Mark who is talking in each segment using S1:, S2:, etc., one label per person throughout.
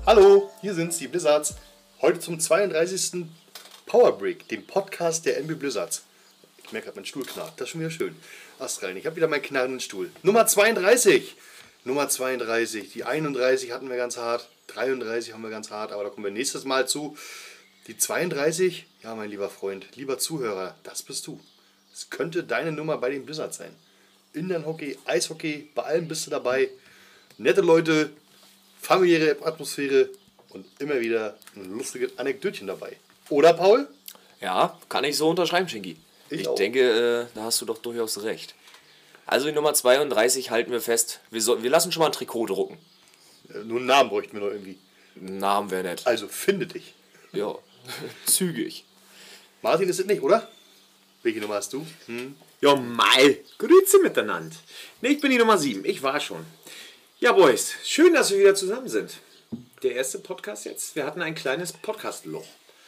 S1: Hallo, hier sind's, die Blizzards. Heute zum 32. Power Break, dem Podcast der NB Blizzards. Ich merke gerade, mein Stuhl knarrt. Das ist schon wieder schön. Astrein, ich habe wieder meinen knarrenden Stuhl. Nummer 32. Nummer 32. Die 31 hatten wir ganz hart. 33 haben wir ganz hart, aber da kommen wir nächstes Mal zu. Die 32, ja, mein lieber Freund, lieber Zuhörer, das bist du. Es könnte deine Nummer bei den Blizzards sein. Inline-Hockey, Eishockey, bei allem bist du dabei. Nette Leute, familiäre Atmosphäre und immer wieder ein lustiges Anekdötchen dabei. Oder, Paul?
S2: Ja, kann ich so unterschreiben, Schinki. Ich denke, da hast du doch durchaus recht. Also die Nummer 32 halten wir fest. Wir lassen schon mal ein Trikot drucken.
S1: Nur einen Namen bräuchten wir noch irgendwie.
S2: Namen wäre nett.
S1: Also finde dich.
S2: Ja, zügig.
S1: Martin ist es nicht, oder? Welche Nummer hast du?
S3: Ja, mal. Grüße miteinander. Ne, ich bin die Nummer 7. Ich war schon. Ja, Boys, schön, dass wir wieder zusammen sind. Der erste Podcast jetzt. Wir hatten ein kleines Podcast-Loch.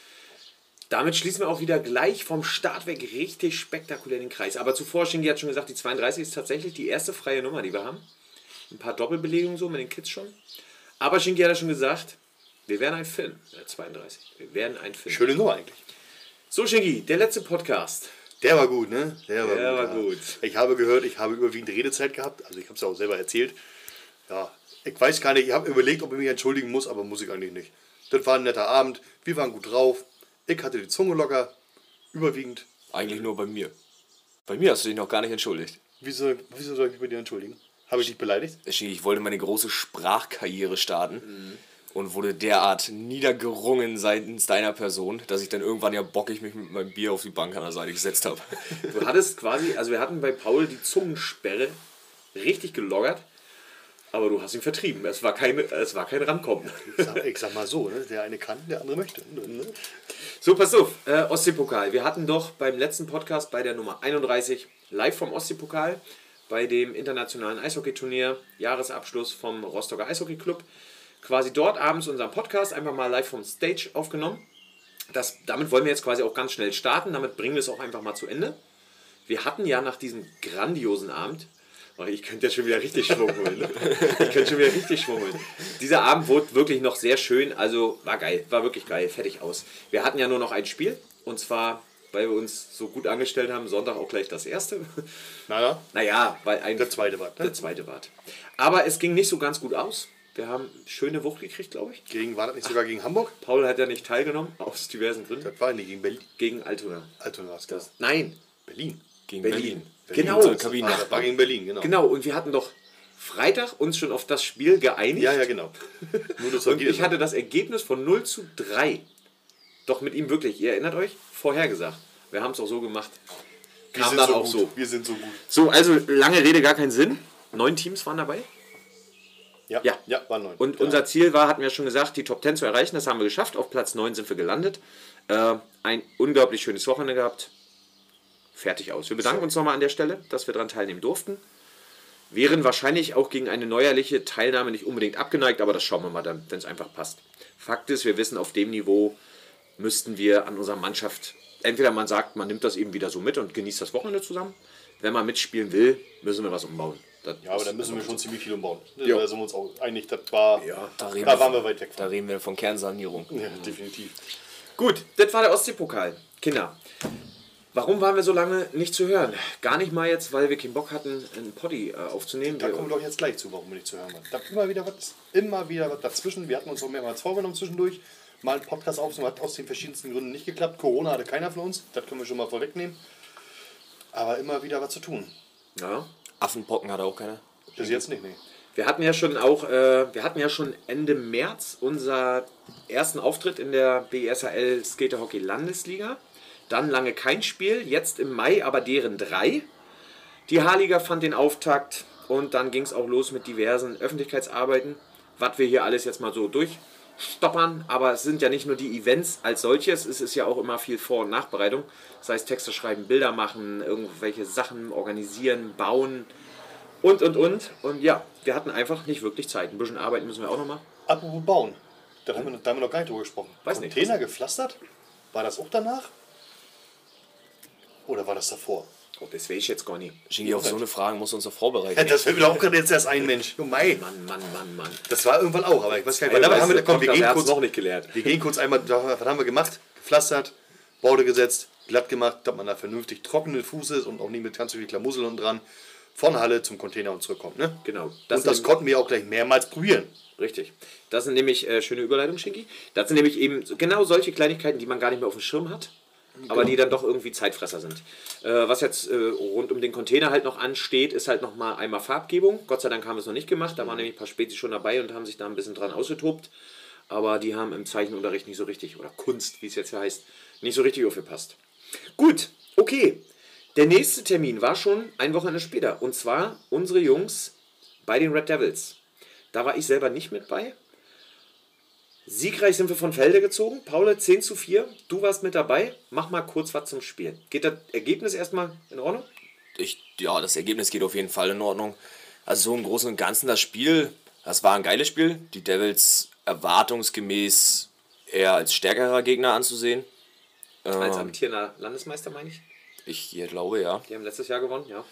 S3: Damit schließen wir auch wieder gleich vom Start weg richtig spektakulär den Kreis. Aber zuvor, Shingi hat schon gesagt, die 32 ist tatsächlich die erste freie Nummer, die wir haben. Ein paar Doppelbelegungen so mit den Kids schon. Aber Shingi hat ja schon gesagt, wir werden ein Film. 32. Wir werden ein Film.
S1: Schöne Nummer eigentlich.
S3: So, Shingi, der letzte Podcast.
S1: Der war gut, ne? Der
S3: war gut.
S1: Ich habe gehört, ich habe überwiegend Redezeit gehabt. Also ich habe es ja auch selber erzählt. Ja, ich weiß gar nicht, ich habe überlegt, ob ich mich entschuldigen muss, aber muss ich eigentlich nicht. Das war ein netter Abend, wir waren gut drauf. Ich hatte die Zunge locker, überwiegend.
S2: Eigentlich nur bei mir. Bei mir hast du dich noch gar nicht entschuldigt.
S1: Wieso soll ich mich bei dir entschuldigen? Habe ich dich beleidigt?
S2: Schinki, ich wollte meine große Sprachkarriere starten und wurde derart niedergerungen seitens deiner Person, dass ich dann irgendwann ja bockig mich mit meinem Bier auf die Bank an der Seite gesetzt habe.
S3: Du hattest quasi, also wir hatten bei Paul die Zungensperre richtig gelockert, aber du hast ihn vertrieben. Es war kein Rankommen.
S1: Ich sag mal so, ne? Der eine kann, der andere möchte. Ne?
S3: So, pass auf, Ostseepokal. Wir hatten doch beim letzten Podcast bei der Nummer 31 live vom Ostseepokal bei dem internationalen Eishockeyturnier, Jahresabschluss vom Rostocker Eishockeyclub, quasi dort abends unseren Podcast einfach mal live vom Stage aufgenommen. Damit wollen wir jetzt quasi auch ganz schnell starten, damit bringen wir es auch einfach mal zu Ende. Wir hatten ja nach diesem grandiosen Abend, ich könnte ja schon wieder richtig Schwung holen. Dieser Abend wurde wirklich noch sehr schön, also war geil, war wirklich geil, fertig aus. Wir hatten ja nur noch ein Spiel, und zwar, weil wir uns so gut angestellt haben, Sonntag auch gleich das erste. Naja, weil
S1: der zweite war.
S3: Der zweite war. Aber es ging nicht so ganz gut aus. Wir haben schöne Wucht gekriegt, glaube ich.
S1: War das nicht sogar gegen Hamburg?
S3: Paul hat ja nicht teilgenommen, aus diversen Gründen.
S1: Das war nicht gegen Berlin.
S3: Gegen Altona.
S1: Altona war es.
S3: Nein.
S1: Berlin.
S2: Gegen Berlin.
S3: Genau.
S2: Unsere
S1: Das
S2: Kabinennachbarn.
S1: war gegen Berlin, genau.
S3: Genau, und wir hatten doch Freitag uns schon auf das Spiel geeinigt.
S1: Ja, genau. Nur das
S3: Und ich hatte das Ergebnis von 0:3. Doch mit ihm wirklich, ihr erinnert euch, vorhergesagt. Wir haben es auch so gemacht.
S1: Wir sind so gut.
S3: So, also lange Rede, gar keinen Sinn. 9 Teams waren dabei.
S1: Ja, waren 9.
S3: Und unser Ziel war, hatten wir schon gesagt, die Top 10 zu erreichen. Das haben wir geschafft. Auf Platz 9 sind wir gelandet. Ein unglaublich schönes Wochenende gehabt. Fertig aus. Wir bedanken uns nochmal an der Stelle, dass wir daran teilnehmen durften. Wären wahrscheinlich auch gegen eine neuerliche Teilnahme nicht unbedingt abgeneigt, aber das schauen wir mal dann, wenn es einfach passt. Fakt ist, wir wissen, auf dem Niveau müssten wir an unserer Mannschaft, entweder man sagt, man nimmt das eben wieder so mit und genießt das Wochenende zusammen. Wenn man mitspielen will, müssen wir was umbauen.
S1: Aber dann müssen wir schon ziemlich viel umbauen.
S3: Ja.
S1: Da sind wir uns auch einig, da waren wir weit weg von.
S2: Da reden wir von Kernsanierung.
S1: Ja, definitiv.
S3: Gut, das war der Ostseepokal. Kinder, warum waren wir so lange nicht zu hören? Gar nicht mal jetzt, weil wir keinen Bock hatten, einen Poddy aufzunehmen.
S1: Da kommen wir doch jetzt gleich zu, warum wir nicht zu hören waren. Da immer wieder was dazwischen. Wir hatten uns auch mehrmals vorgenommen zwischendurch, mal einen Podcast aufzunehmen. Hat aus den verschiedensten Gründen nicht geklappt. Corona hatte keiner von uns. Das können wir schon mal vorwegnehmen. Aber immer wieder was zu tun.
S3: Ja.
S2: Affenpocken hat auch keiner.
S1: Bis jetzt nicht, nee.
S3: Wir hatten ja schon Ende März unseren ersten Auftritt in der BSHL Skater Hockey Landesliga. Dann lange kein Spiel, jetzt im Mai aber deren 3. Die H-Liga fand den Auftakt und dann ging es auch los mit diversen Öffentlichkeitsarbeiten, was wir hier alles jetzt mal so durchstoppern. Aber es sind ja nicht nur die Events als solches, es ist ja auch immer viel Vor- und Nachbereitung. Das heißt Texte schreiben, Bilder machen, irgendwelche Sachen organisieren, bauen und. Und ja, wir hatten einfach nicht wirklich Zeit. Ein bisschen arbeiten müssen wir auch nochmal.
S1: Apropos bauen, da haben wir noch gar nicht drüber gesprochen.
S3: Weiß nicht.
S1: Container gepflastert? War das auch danach? Oder war das davor?
S3: Oh, das weiß ich jetzt gar nicht.
S2: Shingi, auf so eine Frage musst du uns doch vorbereiten.
S1: Das fällt mir auch gerade jetzt erst ein, Mensch. Oh mein.
S3: Mann.
S1: Das war irgendwann auch, aber ich weiß gar nicht. Dabei haben wir, komm, wir gehen kurz,
S3: noch nicht gelehrt.
S1: wir gehen kurz einmal, was haben wir gemacht? Gepflastert, Borde gesetzt, glatt gemacht, dass man da vernünftig trockenen Fuß ist und auch nicht mit ganz so viel Klamussel unten dran. Von Halle zum Container und zurückkommt. Ne?
S3: Genau.
S1: Und das konnten wir auch gleich mehrmals probieren.
S3: Richtig. Das sind nämlich, schöne Überleitung, Shinki. Das sind nämlich eben genau solche Kleinigkeiten, die man gar nicht mehr auf dem Schirm hat, aber die dann doch irgendwie Zeitfresser sind. Was jetzt rund um den Container halt noch ansteht, ist halt nochmal einmal Farbgebung. Gott sei Dank haben wir es noch nicht gemacht. Da waren nämlich ein paar Spätis schon dabei und haben sich da ein bisschen dran ausgetobt. Aber die haben im Zeichenunterricht nicht so richtig, oder Kunst, wie es jetzt ja heißt, nicht so richtig aufgepasst. Gut, okay. Der nächste Termin war schon ein Wochenende später. Und zwar unsere Jungs bei den Red Devils. Da war ich selber nicht mit bei. Siegreich sind wir von Felde gezogen. Paul, 10:4. Du warst mit dabei. Mach mal kurz was zum Spiel. Geht das Ergebnis erstmal in Ordnung?
S2: Ja, das Ergebnis geht auf jeden Fall in Ordnung. Also so im Großen und Ganzen das Spiel, das war ein geiles Spiel. Die Devils erwartungsgemäß eher als stärkerer Gegner anzusehen.
S3: Als amtierender Landesmeister, meine ich.
S2: Ich glaube, ja.
S3: Die haben letztes Jahr gewonnen, ja.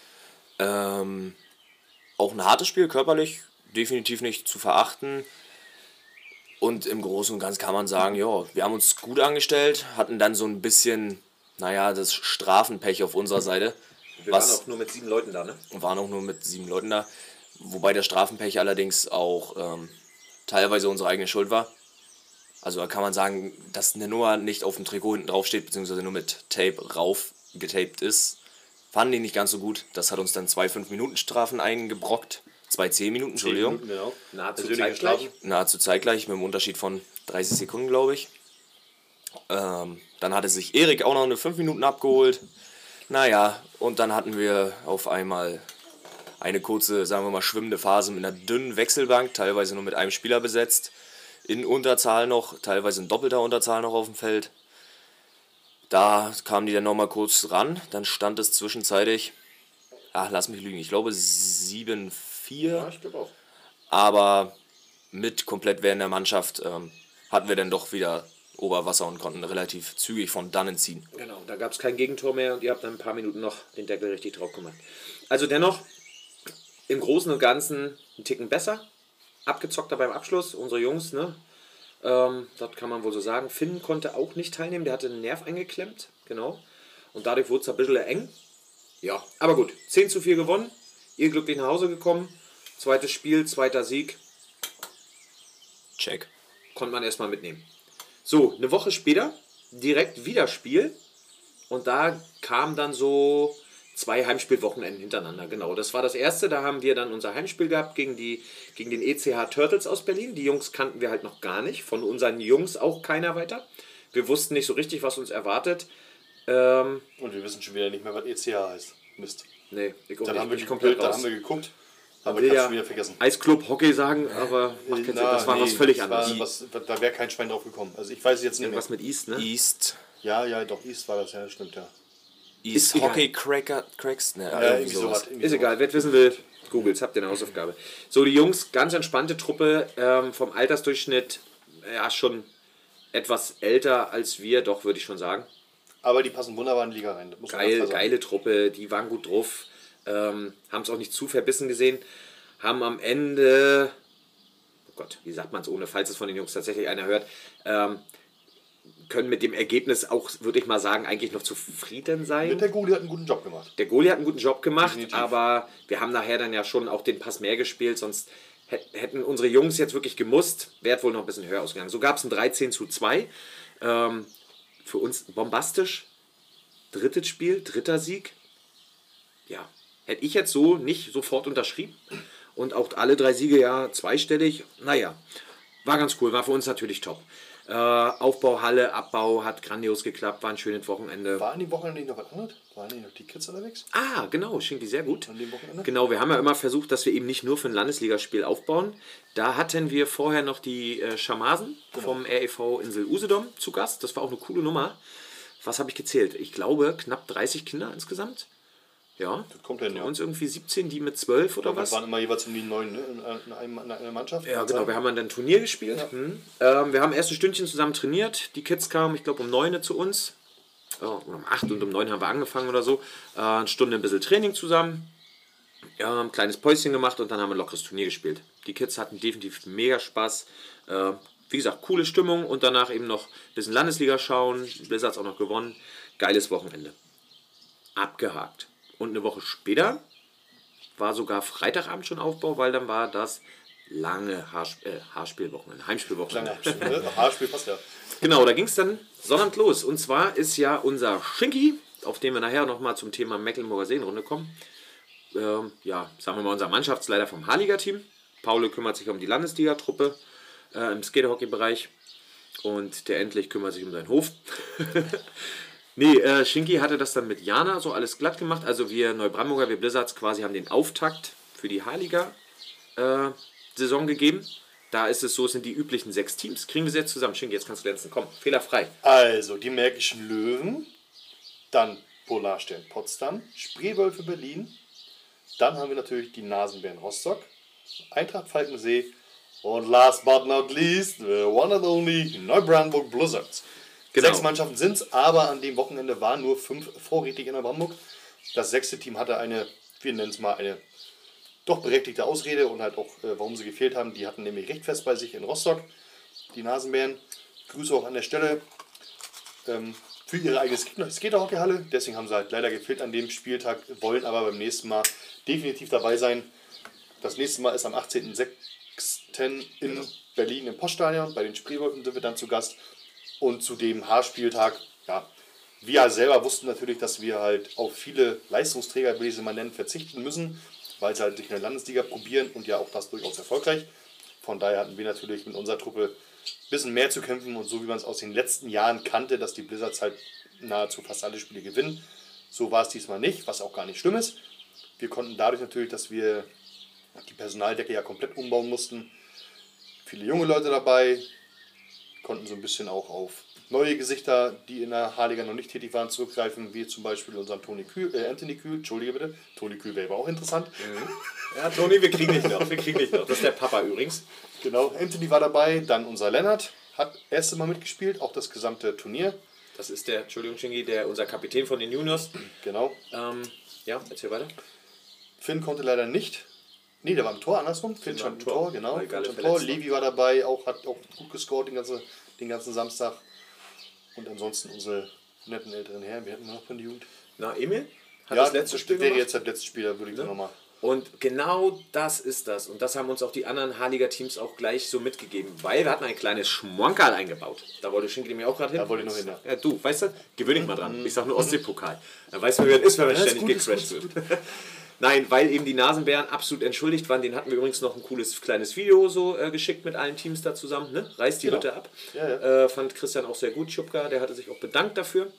S2: Auch ein hartes Spiel, körperlich definitiv nicht zu verachten. Und im Großen und Ganzen kann man sagen, ja, wir haben uns gut angestellt, hatten dann so ein bisschen, das Strafenpech auf unserer Seite.
S3: Wir waren auch nur mit 7 Leuten da, ne?
S2: Waren auch nur mit 7 Leuten da. Wobei der Strafenpech allerdings auch teilweise unsere eigene Schuld war. Also da kann man sagen, dass eine Nummer nicht auf dem Trikot hinten drauf steht, beziehungsweise nur mit Tape rauf getaped ist. Fanden die nicht ganz so gut. Das hat uns dann 2 5-Minuten-Strafen eingebrockt. 2 10-Minuten, Entschuldigung.
S1: 10 Minuten, genau.
S2: Nahezu zeitgleich, mit einem Unterschied von 30 Sekunden, glaube ich. Dann hatte sich Erik auch noch eine 5 Minuten abgeholt. Und dann hatten wir auf einmal eine kurze, sagen wir mal, schwimmende Phase mit einer dünnen Wechselbank, teilweise nur mit einem Spieler besetzt. In Unterzahl noch, teilweise in doppelter Unterzahl noch auf dem Feld. Da kamen die dann nochmal kurz ran. Dann stand es zwischenzeitlich, lass mich lügen, ich glaube 7-4.
S3: Ja, ich glaube auch.
S2: Aber mit komplett während der Mannschaft hatten wir dann doch wieder Oberwasser und konnten relativ zügig von dannen ziehen.
S3: Genau, da gab es kein Gegentor mehr und ihr habt dann ein paar Minuten noch den Deckel richtig drauf gemacht. Also dennoch, im Großen und Ganzen ein Ticken besser. Abgezockter beim Abschluss, unsere Jungs, ne? Das kann man wohl so sagen. Finn konnte auch nicht teilnehmen, der hatte einen Nerv eingeklemmt, genau. Und dadurch wurde es ein bisschen eng. Ja, aber gut, 10:4 gewonnen, ihr glücklich nach Hause gekommen. Zweites Spiel, zweiter Sieg.
S2: Check.
S3: Konnte man erstmal mitnehmen. So, eine Woche später, direkt wieder Spiel. Und da kamen dann so 2 Heimspielwochenenden hintereinander. Genau, das war das erste. Da haben wir dann unser Heimspiel gehabt gegen den ECH Turtles aus Berlin. Die Jungs kannten wir halt noch gar nicht. Von unseren Jungs auch keiner weiter. Wir wussten nicht so richtig, was uns erwartet.
S1: Und wir wissen schon wieder nicht mehr, was ECH heißt. Mist.
S3: Nee, ich
S1: Dann haben wir
S3: komplett raus.
S1: Da haben wir geguckt, aber
S3: will
S1: ich hab's
S3: ja
S1: schon wieder vergessen.
S3: Eisclub Hockey sagen, aber macht keinen Sinn. Das war was völlig anderes.
S1: Da wäre kein Schwein drauf gekommen. Also ich weiß es jetzt nicht mehr.
S3: Irgendwas mit East, ne?
S2: East.
S1: Ja, doch, East war das, ja, stimmt, ja.
S2: East
S3: Ist
S2: Hockey Cracks? Ne,
S1: irgendwie sowas.
S3: Ist egal, wer wissen will, googelt, habt ihr eine Hausaufgabe. So, die Jungs, ganz entspannte Truppe, vom Altersdurchschnitt, ja, schon etwas älter als wir, doch, würde ich schon sagen.
S1: Aber die passen wunderbar in die Liga rein. Das muss man ganz klar sagen.
S3: Geile Truppe, die waren gut drauf, haben es auch nicht zu verbissen gesehen, haben am Ende, oh Gott, wie sagt man es ohne, falls es von den Jungs tatsächlich einer hört, können mit dem Ergebnis auch, würde ich mal sagen, eigentlich noch zufrieden sein.
S1: Der Goalie hat einen guten Job gemacht.
S3: Der Goalie hat einen guten Job gemacht,
S1: Definitiv.
S3: aber wir haben nachher dann ja schon auch den Pass mehr gespielt, sonst hätten unsere Jungs jetzt wirklich gemusst, wäre wohl noch ein bisschen höher ausgegangen. So gab es ein 13:2. Für uns bombastisch. Drittes Spiel, dritter Sieg. Ja, hätte ich jetzt so nicht sofort unterschrieben. Und auch alle 3 Siege ja zweistellig. Naja, war ganz cool, war für uns natürlich top. Aufbau, Halle, Abbau hat grandios geklappt, war ein schönes Wochenende.
S1: War an dem Wochenende nicht noch was anderes? Waren nicht noch die Kids unterwegs?
S3: Ah, genau, Schinki, sehr gut.
S1: An dem Wochenende?
S3: Genau, wir haben ja immer versucht, dass wir eben nicht nur für ein Landesligaspiel aufbauen. Da hatten wir vorher noch die Schamasen vom REV Insel Usedom zu Gast. Das war auch eine coole Nummer. Was habe ich gezählt? Ich glaube, knapp 30 Kinder insgesamt. Ja,
S1: Das kommt hin,
S3: bei
S1: ja.
S3: uns irgendwie 17, die mit 12 oder
S1: Das
S3: was.
S1: waren immer jeweils um die 9, ne? in einer Mannschaft.
S3: Ja, genau. Wir haben dann ein Turnier gespielt. Wir haben erste Stündchen zusammen trainiert. Die Kids kamen, ich glaube, um 9 zu uns. um 8 und um 9 haben wir angefangen oder so. Eine Stunde ein bisschen Training zusammen. Ja, ein kleines Päuschen gemacht und dann haben wir ein lockeres Turnier gespielt. Die Kids hatten definitiv mega Spaß. Wie gesagt, coole Stimmung und danach eben noch ein bisschen Landesliga schauen. Blizzards auch noch gewonnen. Geiles Wochenende. Abgehakt. Und eine Woche später war sogar Freitagabend schon Aufbau, weil dann war das lange Haarspielwochenende, Heimspielwochenende.
S1: Haarspiel passt ja.
S3: Genau, da ging es dann Sonnabend los. Und zwar ist ja unser Schinki, auf den wir nachher nochmal zum Thema Mecklenburger Seenrunde kommen, ja, sagen wir mal, unser Mannschaftsleiter vom H-Liga-Team. Paul kümmert sich um die Landesliga-Truppe im Skaterhockey-Bereich und der Endlich kümmert sich um seinen Hof. Nee, Schinki hatte das dann mit Jana so alles glatt gemacht. Also wir Neubrandenburger, wir Blizzards quasi haben den Auftakt für die H-Liga-Saison gegeben. Da ist es so, es sind die üblichen 6 Teams. Kriegen wir sie jetzt zusammen. Schinki, jetzt kannst du glänzen. Komm, fehlerfrei.
S1: Also, die Märkischen Löwen, dann Polarstern Potsdam, Spreewölfe Berlin, dann haben wir natürlich die Nasenbären Rostock, Eintracht Falkensee und last but not least, the one and only Neubrandenburg Blizzards.
S3: Genau.
S1: 6 Mannschaften sind es, aber an dem Wochenende waren nur 5 vorrätig in Neubrandenburg. Das 6. Team hatte eine, wir nennen es mal eine doch berechtigte Ausrede und halt auch, warum sie gefehlt haben. Die hatten nämlich recht fest bei sich in Rostock, die Nasenbären. Grüße auch an der Stelle für ihre eigene Skaterhockeyhalle. Deswegen haben sie halt leider gefehlt an dem Spieltag, wollen aber beim nächsten Mal definitiv dabei sein. Das nächste Mal ist am 18.06. in Berlin im Poststadion. Bei den Spreewölfen sind wir dann zu Gast. Und zu dem Haarspieltag, ja, wir selber wussten natürlich, dass wir halt auf viele Leistungsträger, wie sie mal nennen, verzichten müssen, weil sie halt sich in der Landesliga probieren und ja auch das durchaus erfolgreich. Von daher hatten wir natürlich mit unserer Truppe ein bisschen mehr zu kämpfen und so wie man es aus den letzten Jahren kannte, dass die Blizzards halt nahezu fast alle Spiele gewinnen. So war es diesmal nicht, was auch gar nicht schlimm ist. Wir konnten dadurch natürlich, dass wir die Personaldecke ja komplett umbauen mussten, viele junge Leute dabei, konnten so ein bisschen auch auf neue Gesichter, die in der H-Liga noch nicht tätig waren, zurückgreifen, wie zum Beispiel unseren Anthony Kühl, entschuldige bitte, Toni Kühl wäre auch interessant.
S3: Ja, Toni, wir kriegen dich noch. Das ist der Papa übrigens.
S1: Genau, Anthony war dabei, dann unser Lennart, hat das erste Mal mitgespielt, auch das gesamte Turnier.
S3: Das ist der, Entschuldigung, Schinki, unser Kapitän von den Juniors.
S1: Genau.
S3: Ja, erzähl weiter.
S1: Finn konnte leider nicht. Nee, der war im Tor, andersrum. Finn stand im Tor, genau.
S3: Tor.
S1: Levi war dabei, hat auch gut gescored den ganzen Samstag. Und ansonsten unsere netten älteren Herren, wir hatten noch von der Jugend.
S3: Na, Emil? Hat
S1: Ja,
S3: das letzte Spiel
S1: wäre
S3: gemacht?
S1: jetzt das letzte Spiel, da würde ich dann nochmal.
S3: Und genau das ist das. Und das haben uns auch die anderen H-Liga-Teams auch gleich so mitgegeben. Weil wir hatten ein kleines Schmonkerl eingebaut. Da wollte Schinki nämlich auch gerade hin.
S1: Da wollte ich noch hin, ja.
S3: Ja, du, weißt du, gewöhn dich mal dran. Ich sag nur Ostseepokal. Da weißt du, wie das ist, wenn man ständig gecrashed wird. Nein, weil eben die Nasenbären absolut entschuldigt waren. Den hatten wir übrigens noch ein cooles kleines Video so geschickt mit allen Teams da zusammen. Ne? Reißt die Hütte ab. Ja. Fand Christian auch sehr gut, Schubka. Der hatte sich auch bedankt dafür.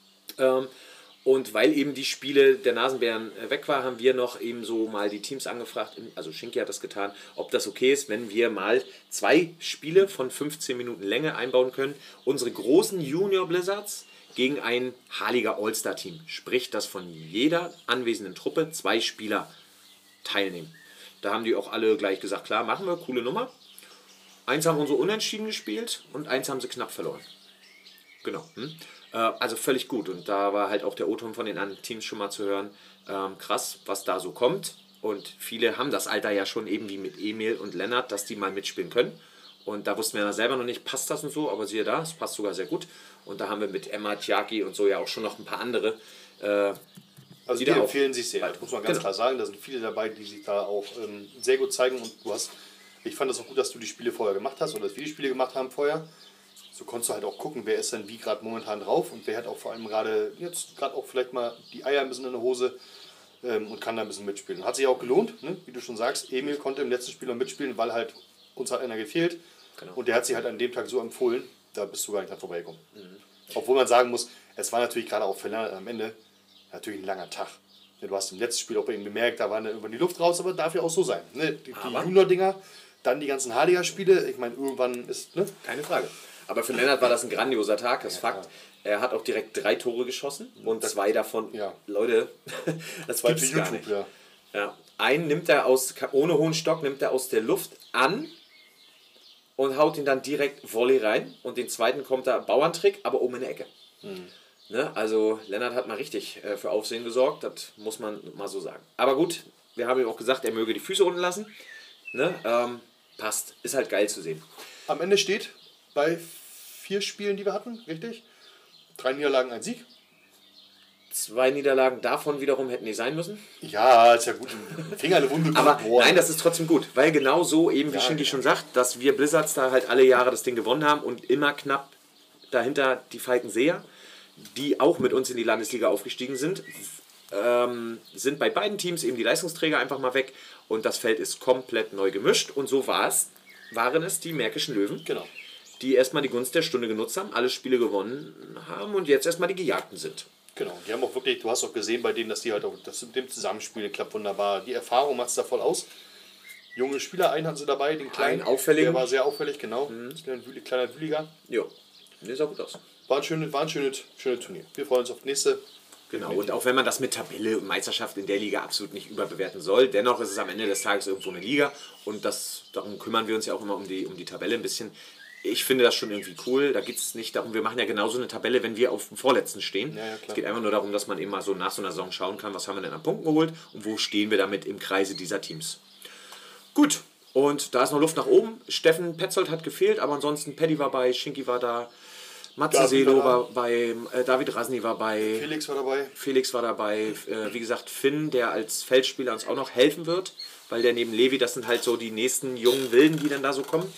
S3: Und weil eben die Spiele der Nasenbären weg waren, haben wir noch eben so mal die Teams angefragt, also Schinki hat das getan, ob das okay ist, wenn wir mal 2 Spiele von 15 Minuten Länge einbauen können. Unsere großen Junior Blizzards gegen ein H-Liga All-Star-Team. Sprich, dass von jeder anwesenden Truppe 2 Spieler teilnehmen. Da haben die auch alle gleich gesagt, klar, machen wir, coole Nummer. 1 haben unsere Unentschieden gespielt und 1 haben sie knapp verloren. Genau. Also völlig gut. Und da war halt auch der O-Ton von den anderen Teams schon mal zu hören. Krass, was da so kommt. Und viele haben das Alter ja schon eben wie mit Emil und Lennart, dass die mal mitspielen können. Und da wussten wir ja selber noch nicht, passt das und so, aber siehe da, es passt sogar sehr gut. Und da haben wir mit Emma, Tjaki und so ja auch schon noch ein paar andere.
S1: Also die empfehlen sich sehr, das muss man ganz klar sagen. Da sind viele dabei, die sich da auch sehr gut zeigen. Und ich fand es auch gut, dass du die Spiele vorher gemacht hast oder dass wir die Spiele gemacht haben vorher. So konntest du halt auch gucken, wer ist denn wie gerade momentan drauf und wer hat auch vor allem gerade auch vielleicht mal die Eier ein bisschen in der Hose und kann da ein bisschen mitspielen. Hat sich auch gelohnt, ne? Wie du schon sagst. Emil konnte im letzten Spiel noch mitspielen, weil halt uns hat einer gefehlt. Genau. Und der hat sich halt an dem Tag so empfohlen, da bist du gar nicht dran vorbeigekommen. Obwohl man sagen muss, es war natürlich gerade auch für Lennart am Ende natürlich ein langer Tag. Du hast im letzten Spiel auch bei ihm gemerkt, da war irgendwann die Luft raus, aber darf ja auch so sein. Ne? Die Junior-Dinger, dann die ganzen H-Liga-Spiele, ich meine, irgendwann ist... Ne?
S3: Keine Frage. Aber für Lennart war das ein grandioser Tag, das ist Fakt. Er hat auch direkt 3 Tore geschossen und 2 davon, Leute, das gibt's für YouTube, gar nicht. Ja. Einen nimmt er ohne hohen Stock, nimmt er aus der Luft an und haut ihn dann direkt Volley rein und den zweiten kommt da Bauerntrick, aber oben in der Ecke. Ne? Also Lennart hat mal richtig für Aufsehen gesorgt, das muss man mal so sagen. Aber gut, wir haben ihm auch gesagt, er möge die Füße unten lassen. Ne? Passt, ist halt geil zu sehen.
S1: Am Ende steht bei 4 Spielen, die wir hatten, richtig? 3 Niederlagen, 1 Sieg.
S3: 2 Niederlagen davon wiederum hätten nicht sein müssen.
S1: Ja, ist ja gut. Finger eine Wunde.
S3: Aber nein, das ist trotzdem gut, weil genau so eben, wie Shinky schon sagt, dass wir Blizzards da halt alle Jahre das Ding gewonnen haben und immer knapp dahinter die Falkenseer, die auch mit uns in die Landesliga aufgestiegen sind, sind bei beiden Teams eben die Leistungsträger einfach mal weg und das Feld ist komplett neu gemischt und so waren es die Märkischen Löwen,
S1: Genau.
S3: die erstmal die Gunst der Stunde genutzt haben, alle Spiele gewonnen haben und jetzt erstmal die Gejagten sind.
S1: Genau, die haben auch wirklich, du hast auch gesehen bei denen, dass die halt auch, das mit dem Zusammenspiel klappt wunderbar. Die Erfahrung macht es da voll aus. Junge Spieler, einen hatten sie dabei, den kleinen.
S3: Auffälligen.
S1: Der war sehr auffällig, genau. Kleiner Wühliger.
S3: Ja, der sah gut aus.
S1: War ein schönes Turnier. Wir freuen uns auf nächste.
S3: Genau, und auch wenn man das mit Tabelle und Meisterschaft in der Liga absolut nicht überbewerten soll, dennoch ist es am Ende des Tages irgendwo eine Liga und darum kümmern wir uns ja auch immer um die Tabelle ein bisschen. Ich finde das schon irgendwie cool, da geht es nicht darum, wir machen ja genauso eine Tabelle, wenn wir auf dem Vorletzten stehen.
S1: Ja, klar.
S3: Es geht einfach nur darum, dass man eben mal so nach so einer Saison schauen kann, was haben wir denn an Punkten geholt und wo stehen wir damit im Kreise dieser Teams. Gut, und da ist noch Luft nach oben. Steffen Petzold hat gefehlt, aber ansonsten Paddy war bei, Shinky war da, Matze Selo war bei, David Rasny war bei, Felix war dabei, wie gesagt Finn, der als Feldspieler uns auch noch helfen wird, weil der neben Levi, das sind halt so die nächsten jungen Wilden, die dann da so kommen.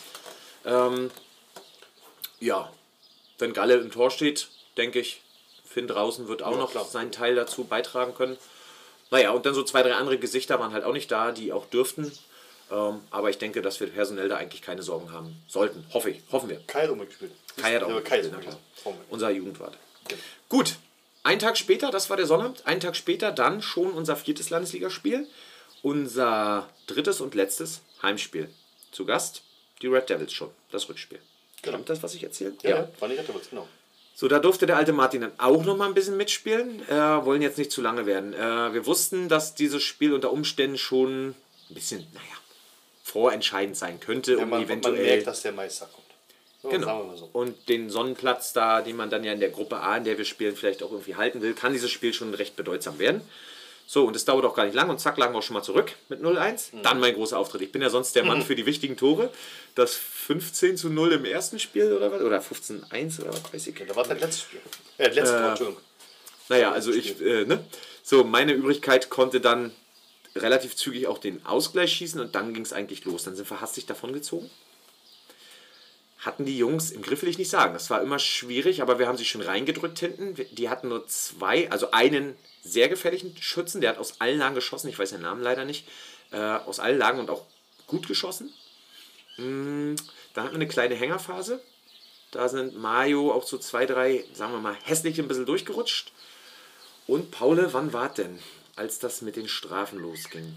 S3: Ja, wenn Galle im Tor steht, denke ich, Finn draußen wird auch noch seinen Teil dazu beitragen können. Naja, und dann so 2, 3 andere Gesichter waren halt auch nicht da, die auch dürften. Aber ich denke, dass wir personell da eigentlich keine Sorgen haben sollten. Hoffen wir.
S1: Kai hat auch mitgespielt.
S3: Kai hat auch mitgespielt, unser Jugendwart. Genau. Gut, einen Tag später, das war der Sonnabend, einen Tag später dann schon unser 4. Landesligaspiel. Unser 3. und letztes Heimspiel. Zu Gast die Red Devils schon, das Rückspiel.
S1: Genau.
S3: Stimmt das, was ich erzähle?
S1: Ja, war nicht Red Devils, genau.
S3: So, da durfte der alte Martin dann auch noch mal ein bisschen mitspielen. Wollen jetzt nicht zu lange werden. Wir wussten, dass dieses Spiel unter Umständen schon ein bisschen, vorentscheidend sein könnte.
S1: Ja, man merkt, dass der Meister kommt. So,
S3: genau.
S1: sagen wir mal so.
S3: Und den Sonnenplatz da, den man dann ja in der Gruppe A, in der wir spielen, vielleicht auch irgendwie halten will, kann dieses Spiel schon recht bedeutsam werden. So, und es dauert auch gar nicht lang und zack, lagen wir auch schon mal zurück mit 0-1. Dann mein großer Auftritt. Ich bin ja sonst der Mann für die wichtigen Tore. Das 15:0 im ersten Spiel oder was? Oder 15:1 oder was weiß ich.
S1: Da war das letzte Spiel. Letzte Tor, Entschuldigung.
S3: Naja, also So, meine Übrigkeit konnte dann relativ zügig auch den Ausgleich schießen und dann ging es eigentlich los. Dann sind wir hastig davongezogen. Hatten die Jungs im Griff, will ich nicht sagen. Das war immer schwierig, aber wir haben sie schon reingedrückt hinten. Die hatten nur 2, also einen sehr gefährlichen Schützen, der hat aus allen Lagen geschossen, ich weiß den Namen leider nicht, aus allen Lagen und auch gut geschossen. Dann hatten wir eine kleine Hängerphase. Da sind Mario auch so 2, 3, sagen wir mal, hässlich ein bisschen durchgerutscht. Und Paul, wann war denn, als das mit den Strafen losging?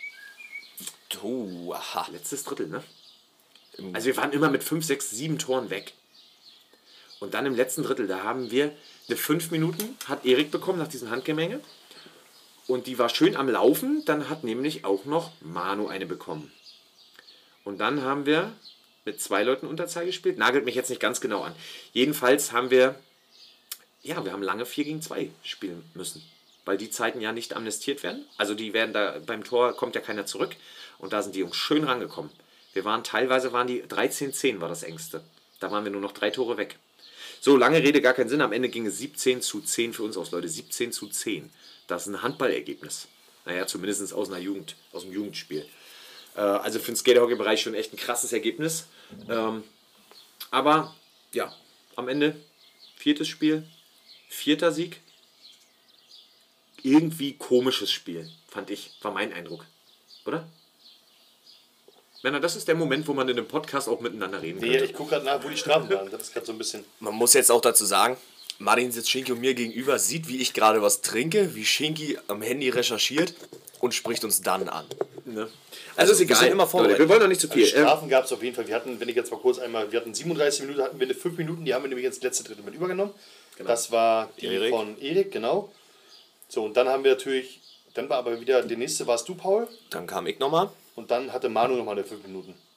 S2: Aha.
S3: Letztes Drittel, ne? Also wir waren immer mit 5, 6, 7 Toren weg. Und dann im letzten Drittel, da haben wir eine 5 Minuten, hat Erik bekommen nach diesem Handgemenge. Und die war schön am Laufen. Dann hat nämlich auch noch Manu eine bekommen. Und dann haben wir mit 2 Leuten Unterzahl gespielt. Nagelt mich jetzt nicht ganz genau an. Jedenfalls haben wir haben lange 4 gegen 2 spielen müssen. Weil die Zeiten ja nicht amnestiert werden. Also die werden da, beim Tor kommt ja keiner zurück. Und da sind die Jungs schön rangekommen. Teilweise waren die 13:10 war das Engste. Da waren wir nur noch 3 Tore weg. So, lange Rede, gar keinen Sinn. Am Ende ging es 17:10 für uns aus, Leute. 17:10. Das ist ein Handballergebnis. Naja, zumindest aus dem Jugendspiel. Also für den Skaterhockey-Bereich schon echt ein krasses Ergebnis. Aber ja, am Ende 4. Spiel, 4. Sieg. Irgendwie komisches Spiel, fand ich, war mein Eindruck. Oder? Männer, das ist der Moment, wo man in einem Podcast auch miteinander reden kann.
S1: Ich gucke gerade nach, wo die Strafen waren. Das ist gerade so ein bisschen...
S2: Man muss jetzt auch dazu sagen, Martin sitzt Shinky und mir gegenüber, sieht, wie ich gerade was trinke, wie Shinky am Handy recherchiert und spricht uns dann an.
S3: Ne? Also ist egal.
S2: Immer
S3: Leute, wir wollen noch nicht zu viel.
S1: Also Strafen gab es auf jeden Fall. Wir hatten, wenn ich jetzt mal kurz einmal, wir hatten 37 Minuten, hatten wir eine 5 Minuten, die haben wir nämlich ins letzte Drittel mit übergenommen. Genau. Das war die von Erik, genau. So, und dann haben wir natürlich, dann war aber wieder, der nächste warst du, Paul.
S2: Dann kam ich nochmal.
S1: Und dann hatte Manu nochmal eine 5 Minuten.
S3: Ach,